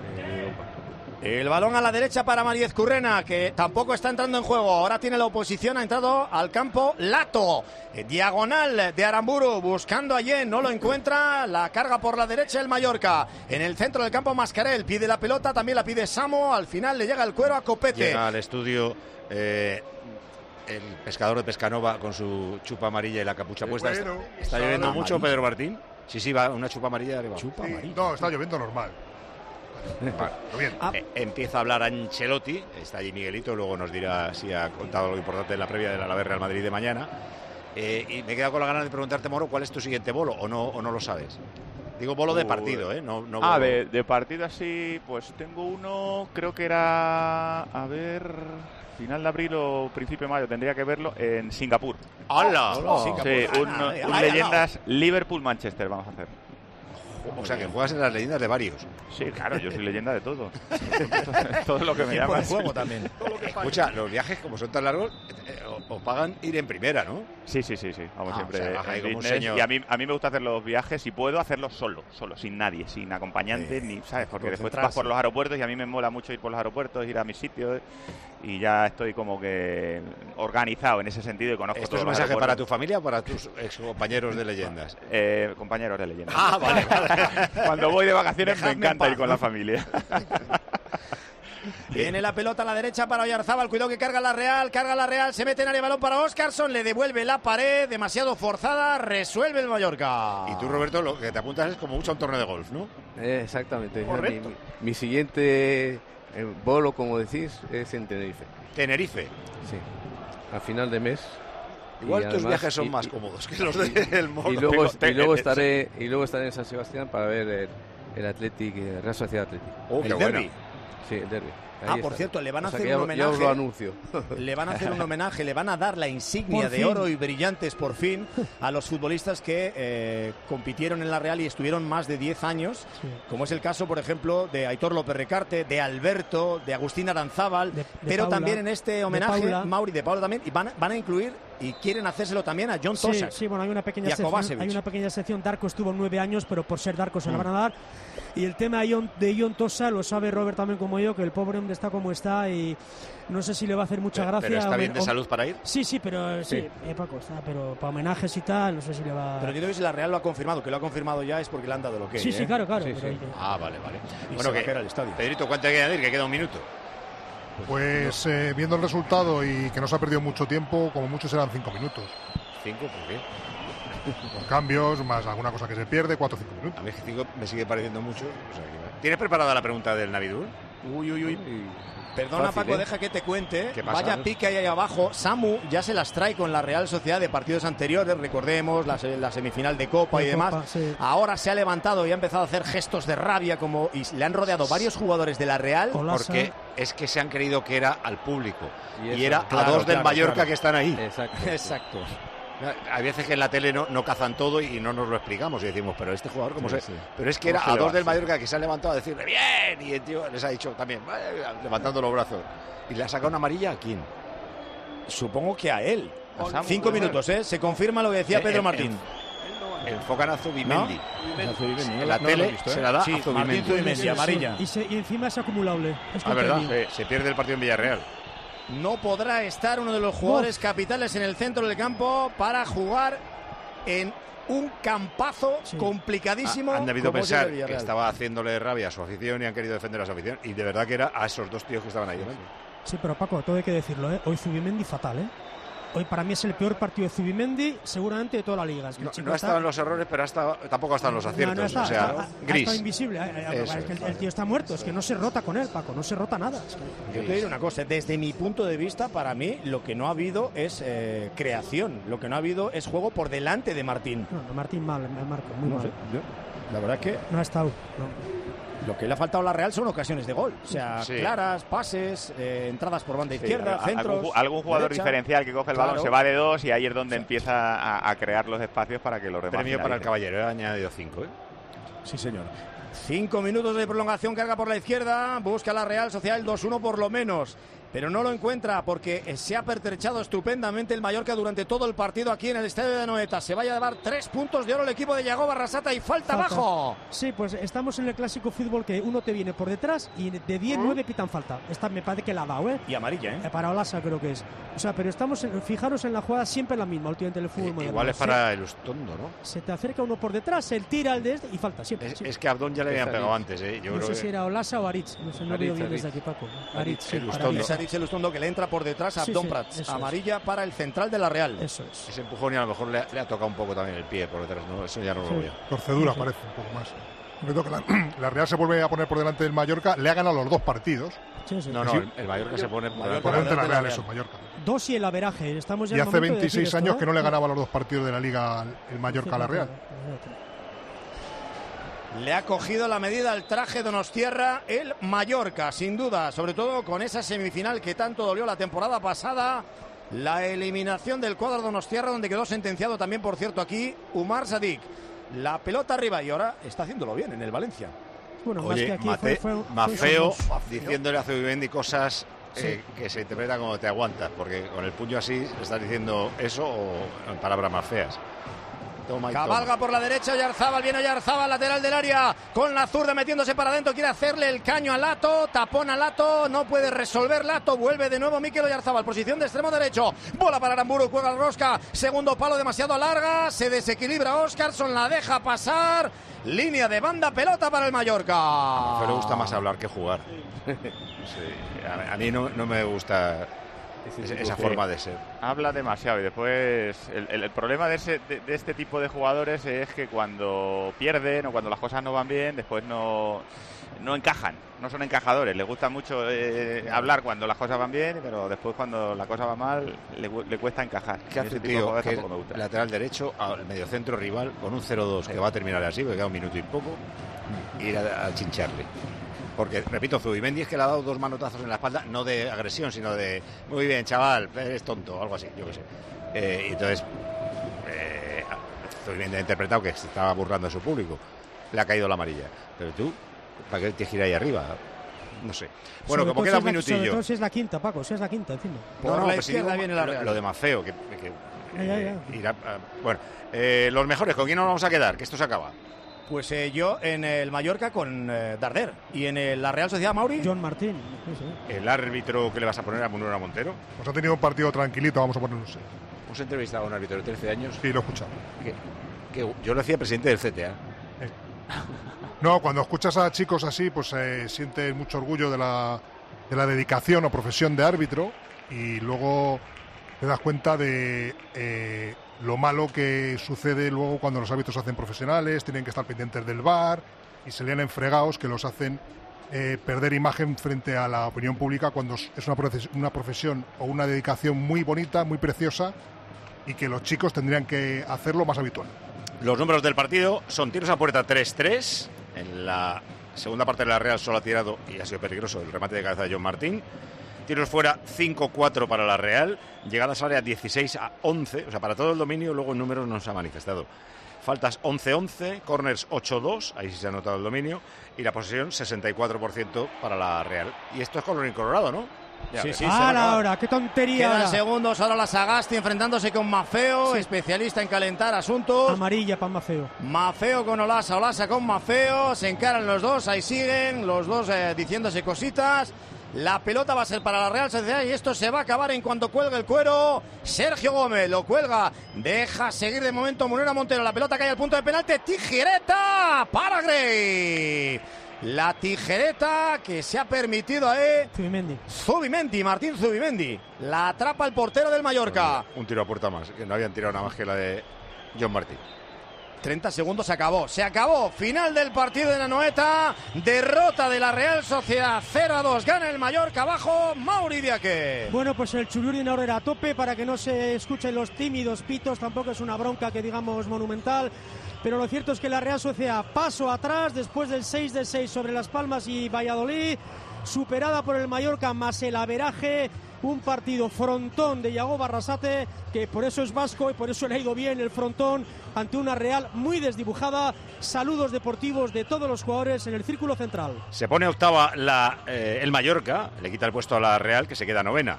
El balón a la derecha para Mariez Currena, que tampoco está entrando en juego. Ahora tiene la oposición, ha entrado al campo Lato. Diagonal de Aramburu, buscando a Yen, no lo encuentra. La carga por la derecha el Mallorca. En el centro del campo Mascarell, pide la pelota, también la pide Samo. Al final le llega el cuero a Copete. Llega al estudio el pescador de Pescanova con su chupa amarilla y la capucha puesta. ¿Está lloviendo mucho, Pedro Martín? Sí, va una chupa amarilla arriba. Chupa amarilla. No, está lloviendo normal. Empieza a hablar Ancelotti, está allí Miguelito, luego nos dirá si ha contado lo importante en la previa del Alavés Real Madrid de mañana. Y me he quedado con la ganas de preguntarte, Moro, ¿cuál es tu siguiente bolo? ¿O no lo sabes? Digo bolo de partido, no bolo. De partido así, pues tengo uno, creo que era, final de abril o principio de mayo, tendría que verlo en Singapur. ¡Hala! Sí, un leyendas Liverpool-Manchester vamos a hacer. O sea, que juegas en las leyendas de varios. Sí, claro, yo soy leyenda de todo. Todo lo que me llama. Y por juego también. Escucha, los viajes, como son tan largos, os pagan ir en primera, ¿no? Sí. Vamos siempre. O sea, baja ahí como un business, señor. y a mí me gusta hacer los viajes, si puedo, hacerlos solo, sin nadie, sin acompañante, ni, ¿sabes? Porque después vas por los aeropuertos y a mí me mola mucho ir por los aeropuertos, ir a mis sitios, y ya estoy como que organizado en ese sentido y conozco ¿Esto es un mensaje para tu familia o para tus excompañeros de leyendas? Compañeros de leyendas. Ah, vale. Cuando voy de vacaciones me encanta ir con la familia. Viene la pelota a la derecha para Oyarzábal, cuidado que carga la Real, se mete en área, balón para Óscarson, le devuelve la pared, demasiado forzada, resuelve el Mallorca. Y tú, Roberto, lo que te apuntas es como mucho a un torneo de golf, ¿no? Exactamente. Mi siguiente bolo, como decís, es en Tenerife. ¿Tenerife? Sí, a final de mes. Igual tus viajes son más cómodos que los del Molo. Y luego estaré en San Sebastián para ver el Athletic, Real Sociedad Athletic. Qué bueno. Sí, el derbi. Por cierto, le van a hacer ya, un homenaje. Ya os lo anuncio. Le van a hacer un homenaje, le van a dar la insignia de oro y brillantes por fin a los futbolistas que compitieron en la Real y estuvieron más de 10 años, como es el caso, por ejemplo, de Aitor López Recarte, de Alberto, de Agustín Aranzábal, pero Paula, también en este homenaje, de Mauri, de Paula también, y van a incluir y quieren hacérselo también a John Tosak. Sí, bueno, hay una pequeña sección. Darko estuvo 9 años, pero por ser Darko se la van a dar. Y el tema de John Tosa, lo sabe Robert también como yo, que el pobre hombre está como está y no sé si le va a hacer mucha gracia. ¿Pero está bien de salud para ir? Sí, pero sí, Paco, está, pero para homenajes y tal, no sé si le va... Pero yo creo que si la Real lo ha confirmado, que lo ha confirmado ya es porque le han dado lo que Sí, claro. Sí. Ah, vale. Y bueno, que era el estadio. Pedrito, ¿cuánto hay que añadir? Que queda un minuto. Pues viendo el resultado y que no se ha perdido mucho tiempo, como mucho serán 5 minutos. ¿5? ¿Por qué? Con cambios, más alguna cosa que se pierde, 4 o 5 minutos. A mí 5 me sigue pareciendo mucho. O sea, ¿tienes preparada la pregunta del Navidul? Uy. Perdona, Fácil, Paco, deja que te cuente. ¿Qué pasa? Vaya pique ahí abajo. Samu ya se las trae con la Real Sociedad de partidos anteriores. Recordemos la semifinal de Copa y demás. Sí. Ahora se ha levantado y ha empezado a hacer gestos de rabia y le han rodeado varios jugadores de la Real. Porque es que se han creído que era al público. Y era a dos del Mallorca que están ahí. Exacto. Hay veces que en la tele no cazan todo y no nos lo explicamos y decimos, pero este jugador, ¿cómo se...? Pero es que era a dos del Mallorca que se han levantado a decirle ¡bien! Y el tío les ha dicho también, levantando los brazos. ¿Y le ha sacado una amarilla a quién? Supongo que a él. 5 minutos, Se confirma lo que decía Pedro Martín. Enfocan a Zubimendi. En la tele se la da a Zubimendi, amarilla. Y encima es acumulable. ¿Verdad? Se pierde el partido en Villarreal. No podrá estar uno de los jugadores capitales en el centro del campo para jugar en un campazo complicadísimo. Han debido pensar que estaba haciéndole rabia a su afición y han querido defender a su afición. Y de verdad que era a esos dos tíos que estaban ahí. Sí, pero Paco, todo hay que decirlo, Hoy Zubimendi fatal, Hoy para mí es el peor partido de Zubimendi seguramente de toda la liga. No ha estado en los errores, pero tampoco ha estado en los aciertos. Gris. Está invisible. Es que el tío está muerto. Es que no se rota con él, Paco. No se rota nada. Yo te diré una cosa. Desde mi punto de vista, para mí, lo que no ha habido es creación. Lo que no ha habido es juego por delante de Martín. No, Martín mal, Marco. Muy mal. La verdad es que... No ha estado. Lo que le ha faltado a la Real son ocasiones de gol. O sea, claras, pases, entradas por banda izquierda, centros. Algún jugador derecha. Diferencial que coge el balón, se va de dos y ahí es donde empieza a crear los espacios para que los demás. Premio para el caballero, ha añadido 5. Sí, señor. 5 minutos de prolongación, carga por la izquierda, busca la Real Sociedad el 2-1 por lo menos. Pero no lo encuentra porque se ha pertrechado estupendamente el Mallorca durante todo el partido aquí en el estadio de Anoeta. Se va a llevar 3 puntos de oro el equipo de Yago Barrasata y falta abajo. Sí, pues estamos en el clásico fútbol que uno te viene por detrás y de 10, 9 pitan falta. Esta me parece que la ha dado, Y amarilla, Para Olasa creo que es. O sea, pero fijaros en la jugada siempre la misma últimamente en el fútbol moderno. Igual es para el Ustondo, ¿no? Se te acerca uno por detrás, él tira el de este y falta siempre. Es que a Abdón ya le habían pegado antes, Yo no creo sé si era Olasa o Aritz. No sé, no veo bien desde aquí, Paco. Aritz, el Ustondo que le entra por detrás a Abdón Prats. Amarilla para el central de la Real. Eso es. Ese empujón y a lo mejor le ha tocado un poco también el pie por detrás, ¿no? Eso ya no lo veo. Torcedura parece un poco más. La Real se vuelve a poner por delante del Mallorca, le ha ganado los 2 partidos. No, el Mallorca se pone por delante de la Real, eso, Mallorca. 2 y el averaje. Estamos ya y hace 26 años que no le ganaba los 2 partidos de la Liga el Mallorca a la Real. Le ha cogido la medida al traje Donostierra el Mallorca, sin duda, sobre todo con esa semifinal que tanto dolió la temporada pasada, la eliminación del cuadro Donostierra, donde quedó sentenciado también, por cierto, aquí Umar Sadik. La pelota arriba y ahora está haciéndolo bien en el Valencia. Bueno, oye, más que aquí Mafeo diciéndole a Zubimendi cosas que se interpreta como te aguantas, porque con el puño así le estás diciendo eso o en palabras más feas. Cabalga por la derecha Oyarzábal, viene Oyarzábal, lateral del área, con la zurda metiéndose para adentro, quiere hacerle el caño a Lato, tapón a Lato, no puede resolver Lato, vuelve de nuevo Mikel Oyarzábal, posición de extremo derecho, bola para Aramburu, juega el Rosca, segundo palo demasiado larga, se desequilibra Óscarson, la deja pasar, línea de banda, pelota para el Mallorca. Pero le gusta más hablar que jugar. A mí no me gusta esa forma de ser. Habla demasiado y después el problema de este tipo de jugadores es que cuando pierden o cuando las cosas no van bien, después no encajan, no son encajadores. Les gusta mucho hablar cuando las cosas van bien, pero después cuando la cosa va mal le cuesta encajar. ¿Qué hace, tío? Que lateral derecho al mediocentro rival con un 0-2 que va a terminar así, porque queda un minuto y poco, ir a chincharle. Porque, repito, Zubimendi es que le ha dado 2 manotazos en la espalda, no de agresión, sino de muy bien, chaval, eres tonto, algo así, yo qué sé. Y entonces, Zubimendi ha interpretado que se estaba burlando de su público. Le ha caído la amarilla. Pero tú, ¿para qué te giras ahí arriba? No sé. Bueno, como queda un minutillo. Sobre todo si es la quinta, Paco, si es la quinta encima. No, pues si digo, viene lo de Mafeo, que irá, bueno, los mejores, ¿con quién nos vamos a quedar? Que esto se acaba. Pues yo en el Mallorca con Darder. Y en la Real Sociedad, Mauri. John Martín. ¿El árbitro que le vas a poner a Munera Montero? Pues ha tenido un partido tranquilito, vamos a ponernos. ¿Hemos entrevistado a un árbitro de 13 años? Sí, lo he escuchado. Yo lo hacía presidente del CTA. No, cuando escuchas a chicos así, pues sientes mucho orgullo de la dedicación o profesión de árbitro, y luego te das cuenta de lo malo que sucede luego cuando los árbitros se hacen profesionales, tienen que estar pendientes del VAR y se lían en fregados que los hacen perder imagen frente a la opinión pública, cuando es una profesión o una dedicación muy bonita, muy preciosa, y que los chicos tendrían que hacerlo más habitual. Los números del partido son tiros a puerta 3-3. En la segunda parte de la Real solo ha tirado, y ha sido peligroso, el remate de cabeza de John Martín. Tiros fuera 5-4 para la Real. Llegadas al área 16-11. O sea, para todo el dominio, luego en números no se ha manifestado. Faltas 11-11, corners 8-2, ahí sí se ha notado el dominio. Y la posesión 64% para la Real. Y esto es colorín colorado, ¿no? Sí, ahora, qué tontería. Quedan ahora. segundos, ahora la Sagasti enfrentándose con Mafeo, especialista en calentar asuntos. Amarilla para Mafeo. Mafeo con Olasa, Olasa con Mafeo, se encaran los dos, ahí siguen, los dos diciéndose cositas. La pelota va a ser para la Real Sociedad y esto se va a acabar en cuanto cuelgue el cuero. Sergio Gómez lo cuelga, deja seguir de momento Munera Montero, la pelota cae al punto de penalti, tijereta para Grey. La tijereta que se ha permitido a Martín Zubimendi. La atrapa el portero del Mallorca. Un tiro a puerta más, que no habían tirado nada más que la de John Martín. 30 segundos, se acabó. Final del partido de la Anoeta. Derrota de la Real Sociedad 0-2. Gana el Mallorca abajo. Mauri Diaque. Bueno, pues el Chururi ahora era a tope para que no se escuchen los tímidos pitos. Tampoco es una bronca que digamos monumental. Pero lo cierto es que la Real Sociedad paso atrás después del 6-6 sobre Las Palmas y Valladolid, superada por el Mallorca más el averaje. Un partido frontón de Iago Barrasate, que por eso es vasco y por eso le ha ido bien el frontón ante una Real muy desdibujada. Saludos deportivos de todos los jugadores en el círculo central. Se pone octava el Mallorca, le quita el puesto a la Real, que se queda novena.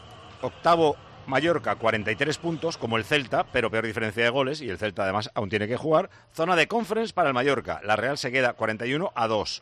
Octavo Mallorca, 43 puntos, como el Celta, pero peor diferencia de goles, y el Celta además aún tiene que jugar. Zona de conference para el Mallorca. La Real se queda 41-2.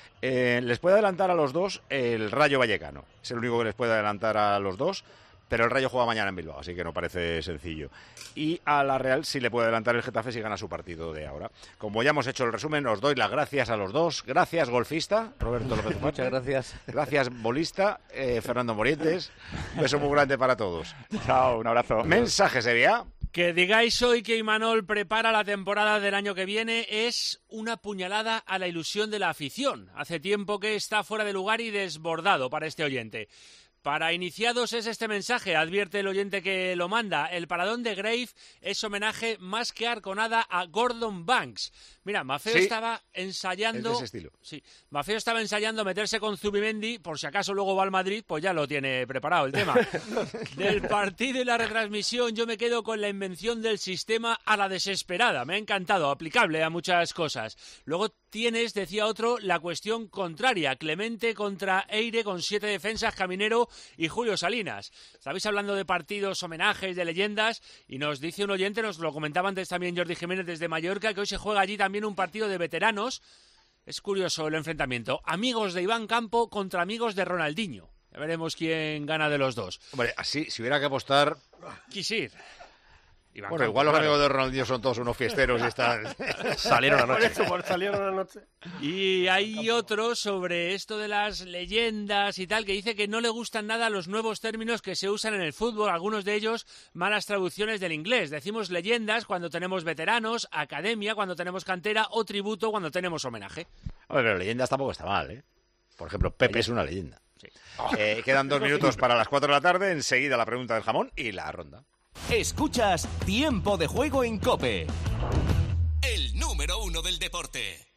Les puede adelantar a los dos el Rayo Vallecano. Es el único que les puede adelantar a los dos, pero el Rayo juega mañana en Bilbao, así que no parece sencillo. Y a la Real sí le puede adelantar el Getafe si gana su partido de ahora. Como ya hemos hecho el resumen, os doy las gracias a los dos. Gracias, golfista, Roberto López. Muchas gracias. Gracias, bolista, Fernando Morientes. Un beso muy grande para todos. Chao, un abrazo. Mensaje, Sevilla. Que digáis hoy que Imanol prepara la temporada del año que viene es una puñalada a la ilusión de la afición. Hace tiempo que está fuera de lugar y desbordado para este oyente. Para iniciados es este mensaje, advierte el oyente que lo manda. El paradón de Grave es homenaje más que arconada a Gordon Banks. Mira, Mafeo estaba ensayando... Es de ese estilo. Sí, Mafeo estaba ensayando meterse con Zubimendi, por si acaso luego va al Madrid, pues ya lo tiene preparado el tema. Del partido y la retransmisión yo me quedo con la invención del sistema a la desesperada. Me ha encantado, aplicable a muchas cosas. Luego tienes, decía otro, la cuestión contraria. Clemente contra Eire con 7 defensas, Caminero y Julio Salinas. Estabais hablando de partidos, homenajes, de leyendas, y nos dice un oyente, nos lo comentaba antes también Jordi Jiménez desde Mallorca, que hoy se juega allí también un partido de veteranos. Es curioso el enfrentamiento. Amigos de Iván Campo contra amigos de Ronaldinho. Ya veremos quién gana de los dos. Hombre, así, si hubiera que apostar... Quisir. Bueno, Campo, igual los amigos de Ronaldinho son todos unos fiesteros y están... Salieron anoche. Salieron anoche. Y hay otro sobre esto de las leyendas y tal, que dice que no le gustan nada los nuevos términos que se usan en el fútbol, algunos de ellos malas traducciones del inglés. Decimos leyendas cuando tenemos veteranos, academia cuando tenemos cantera o tributo cuando tenemos homenaje. Hombre, pero leyendas tampoco está mal, ¿eh? Por ejemplo, Pepe es una leyenda. Sí. Quedan 2 minutos para las 4 de la tarde, enseguida la pregunta del jamón y la ronda. Escuchas Tiempo de Juego en COPE. El número 1 del deporte.